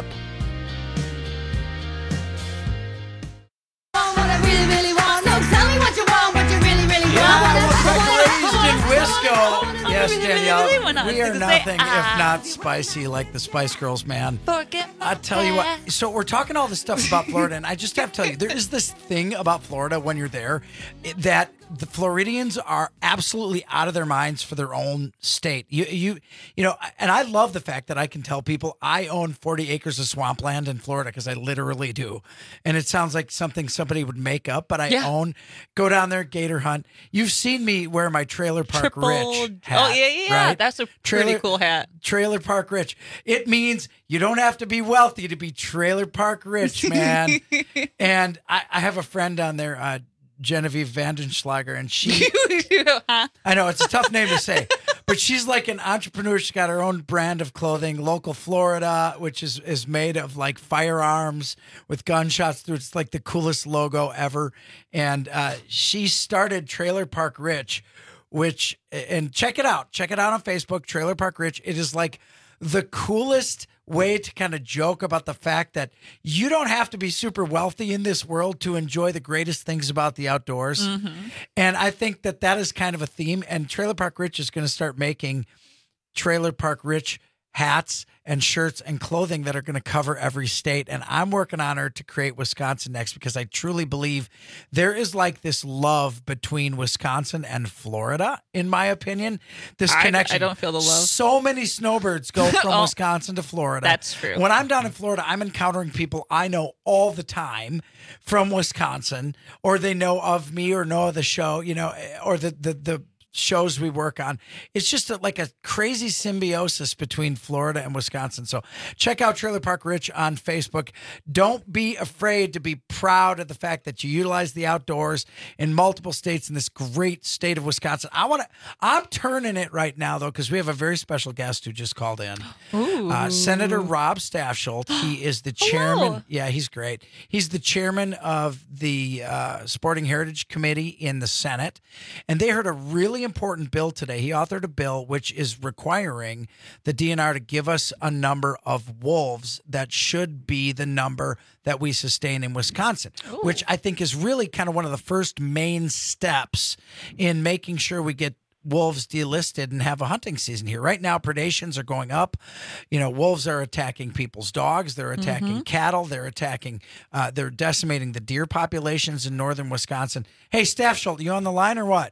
Yes, Danielle, really went on we are to nothing say, ah. if not spicy like the Spice Girls, man. Forget I tell you what, so we're talking all this stuff about Florida, and I just have to tell you, there is this thing about Florida when you're there that the Floridians are absolutely out of their minds for their own state. You, you, you know, and I love the fact that I can tell people I own forty acres of swampland in Florida because I literally do. And it sounds like something somebody would make up, but I Yeah. own, go down there, gator hunt. You've seen me wear my Trailer Park Triple- Rich hat. Oh, yeah, yeah, yeah. right? That's a Trailer- pretty cool hat. Trailer Park Rich. It means you don't have to be wealthy to be Trailer Park Rich, man. And I, I have a friend down there, uh, Genevieve Vandenschlager, and she, Huh? I know it's a tough name to say, but she's like an entrepreneur. She's got her own brand of clothing, Local Florida, which is, is made of like firearms with gunshots through. It's like the coolest logo ever. And uh, she started Trailer Park Rich, which, and check it out. Check it out on Facebook, Trailer Park Rich. It is like the coolest way to kind of joke about the fact that you don't have to be super wealthy in this world to enjoy the greatest things about the outdoors. Mm-hmm. And I think that that is kind of a theme. And Trailer Park Rich is going to start making Trailer Park Rich hats and shirts and clothing that are going to cover every state. And I'm working on her to create Wisconsin next because I truly believe there is like this love between Wisconsin and Florida, in my opinion. This I- connection. I don't feel the love. So many snowbirds go from Oh, Wisconsin to Florida. that's true. When I'm down in Florida, I'm encountering people I know all the time from Wisconsin, or they know of me or know of the show, you know, or the the the shows we work on. It's just a, like a crazy symbiosis between Florida and Wisconsin. So check out Trailer Park Rich on Facebook. Don't be afraid to be proud of the fact that you utilize the outdoors in multiple states in this great state of Wisconsin. I want to, I'm turning it right now though, because we have a very special guest who just called in. Ooh. Uh, Senator Rob Staffschulte. He is the chairman. Yeah, he's great. He's the chairman of the uh, Sporting Heritage Committee in the Senate. And they heard a really important bill today. He authored a bill which is requiring the D N R to give us a number of wolves that should be the number that we sustain in Wisconsin, Ooh. which I think is really kind of one of the first main steps in making sure we get wolves delisted and have a hunting season here. Right now, predations are going up. You know, wolves are attacking people's dogs. They're attacking Mm-hmm. cattle. They're attacking, uh, they're decimating the deer populations in northern Wisconsin. Hey, Staffschulte, you on the line or what?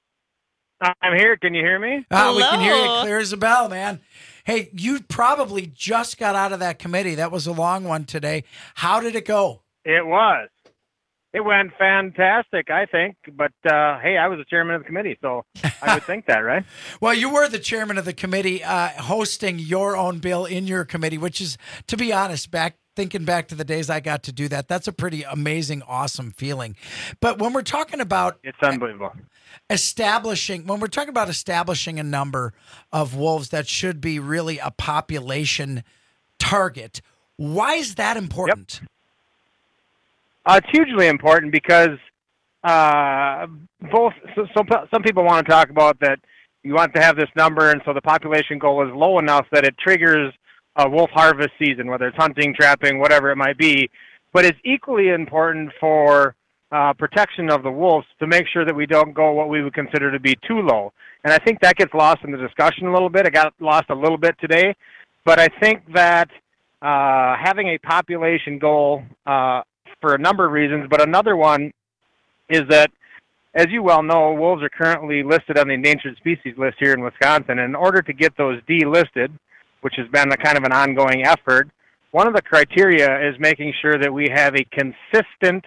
I'm here. Can you hear me? Ah, we can hear you Hello. clear as a bell, man. Hey, you probably just got out of that committee. That was a long one today. How did it go? It was. It went fantastic, I think. But, uh, hey, I was the chairman of the committee, so I would think that, right? Well, you were the chairman of the committee, uh, hosting your own bill in your committee, which is, to be honest, back thinking back to the days I got to do that, that's a pretty amazing, awesome feeling. But when we're talking about It's unbelievable. establishing, when we're talking about establishing a number of wolves that should be really a population target, why is that important? Uh, it's hugely important because uh, both so, so, some people want to talk about that you want to have this number, and so the population goal is low enough that it triggers a wolf harvest season, whether it's hunting, trapping, whatever it might be. But it's equally important for uh, protection of the wolves to make sure that we don't go what we would consider to be too low. And I think that gets lost in the discussion a little bit. It got lost a little bit today. But I think that uh, having a population goal uh, for a number of reasons, but another one is that, as you well know, wolves are currently listed on the endangered species list here in Wisconsin. And in order to get those delisted, which has been a kind of an ongoing effort, one of the criteria is making sure that we have a consistent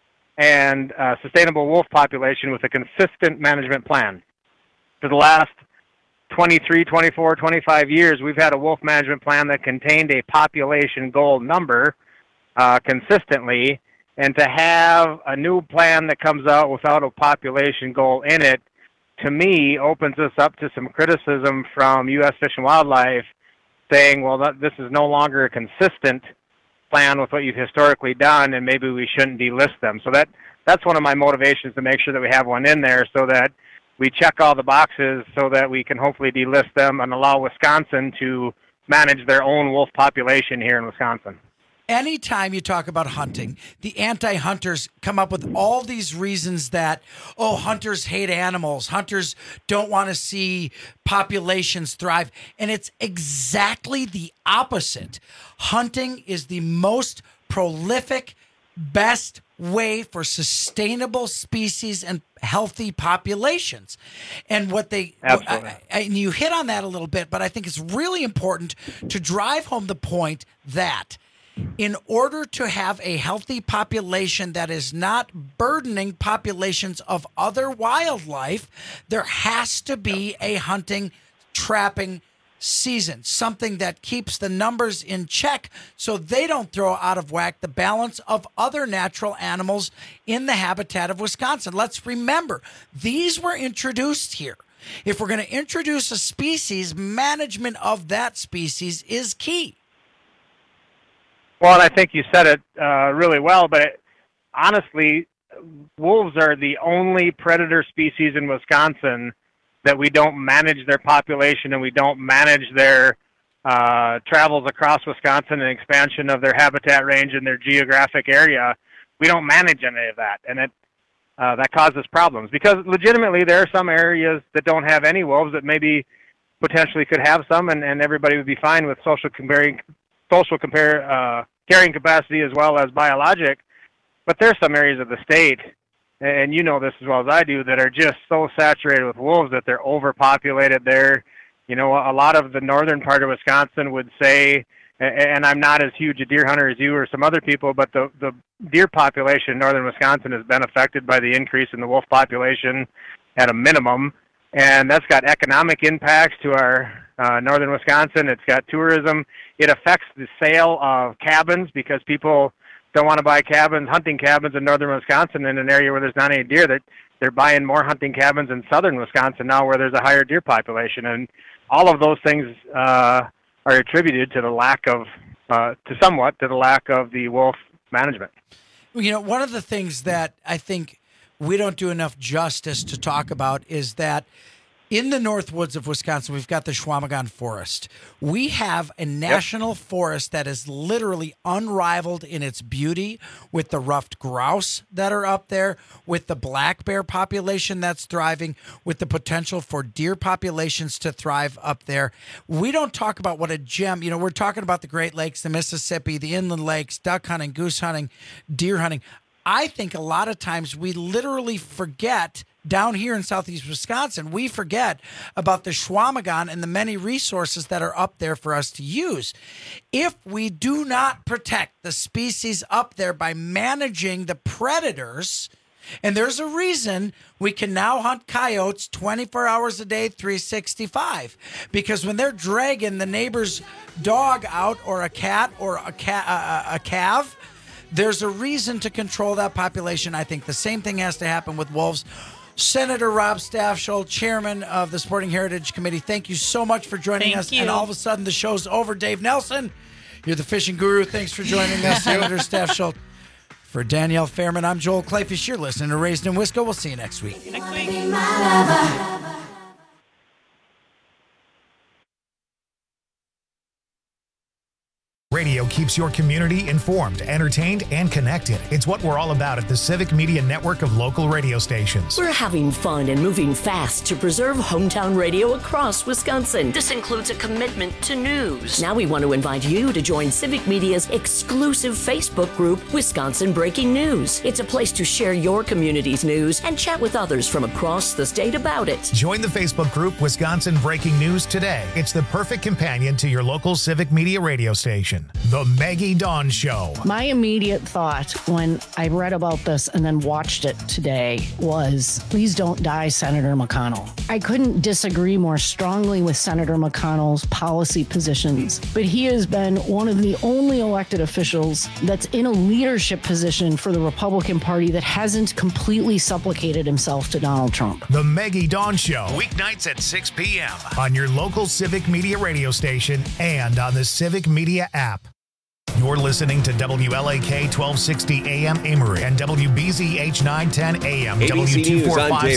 and uh, sustainable wolf population with a consistent management plan. For the last twenty-three, twenty-four, twenty-five years, we've had a wolf management plan that contained a population goal number uh, consistently, and to have a new plan that comes out without a population goal in it, to me, opens us up to some criticism from U S Fish and Wildlife saying, well, that, this is no longer a consistent plan with what you've historically done, and maybe we shouldn't delist them. So that that's one of my motivations, to make sure that we have one in there so that we check all the boxes so that we can hopefully delist them and allow Wisconsin to manage their own wolf population here in Wisconsin. Anytime you talk about hunting, the anti-hunters come up with all these reasons that, oh, hunters hate animals. Hunters don't want to see populations thrive. And it's exactly the opposite. Hunting is the most prolific, best way for sustainable species and healthy populations. And what they, Absolutely. I, I, and you hit on that a little bit, but I think it's really important to drive home the point that in order to have a healthy population that is not burdening populations of other wildlife, there has to be a hunting, trapping season, something that keeps the numbers in check so they don't throw out of whack the balance of other natural animals in the habitat of Wisconsin. Let's remember, these were introduced here. If we're going to introduce a species, management of that species is key. Well, and I think you said it uh, really well, but it, honestly, wolves are the only predator species in Wisconsin that we don't manage their population and we don't manage their uh, travels across Wisconsin and expansion of their habitat range and their geographic area. We don't manage any of that, and it uh, that causes problems because legitimately there are some areas that don't have any wolves that maybe potentially could have some, and, and everybody would be fine with social comparing. social compare, uh, carrying capacity as well as biologic, but there's some areas of the state, and you know this as well as I do, that are just so saturated with wolves that they're overpopulated there. You know, a lot of the northern part of Wisconsin would say, and I'm not as huge a deer hunter as you or some other people, but the, the deer population in northern Wisconsin has been affected by the increase in the wolf population at a minimum, and that's got economic impacts to our uh, northern Wisconsin. It's got tourism. It affects the sale of cabins because people don't want to buy cabins, hunting cabins in northern Wisconsin in an area where there's not any deer. They're, they're buying more hunting cabins in southern Wisconsin now where there's a higher deer population. And all of those things uh, are attributed to the lack of, uh, to somewhat, to the lack of the wolf management. You know, one of the things that I think we don't do enough justice to talk about is that in the north woods of Wisconsin, we've got the Chequamegon Forest. We have a national yep. forest that is literally unrivaled in its beauty, with the ruffed grouse that are up there, with the black bear population that's thriving, with the potential for deer populations to thrive up there. We don't talk about what a gem, you know, we're talking about the Great Lakes, the Mississippi, the inland lakes, duck hunting, goose hunting, deer hunting. I think a lot of times we literally forget down here in southeast Wisconsin, we forget about the Chequamegon and the many resources that are up there for us to use. If we do not protect the species up there by managing the predators, and there's a reason we can now hunt coyotes twenty-four hours a day, three sixty-five, because when they're dragging the neighbor's dog out or a cat or a, ca- a, a calf, there's a reason to control that population. I think the same thing has to happen with wolves. Senator Rob Staffschulte, chairman of the Sporting Heritage Committee, thank you so much for joining thank us. You. And all of a sudden, the show's over. Dave Nelson, you're the fishing guru. Thanks for joining us, Senator Staffschulte. For Danielle Fairman, I'm Joel Clayfish. You're listening to Raised in Wisco. We'll see you next week. Next week. Radio Radio keeps your community informed, entertained, and connected. It's what we're all about at the Civic Media Network of local radio stations. We're having fun and moving fast to preserve hometown radio across Wisconsin. This includes a commitment to news. Now we want to invite you to join Civic Media's exclusive Facebook group, Wisconsin Breaking News. It's a place to share your community's news and chat with others from across the state about it. Join the Facebook group Wisconsin Breaking News today. It's the perfect companion to your local Civic Media radio station. The Maggie Dawn Show. My immediate thought when I read about this and then watched it today was, please don't die, Senator McConnell. I couldn't disagree more strongly with Senator McConnell's policy positions, but he has been one of the only elected officials that's in a leadership position for the Republican Party that hasn't completely supplicated himself to Donald Trump. The Maggie Dawn Show, weeknights at six p.m. on your local Civic Media radio station and on the Civic Media app. You're listening to W L A K twelve sixty A M Amory and W B Z H nine ten A M A B C W two News on forty-five J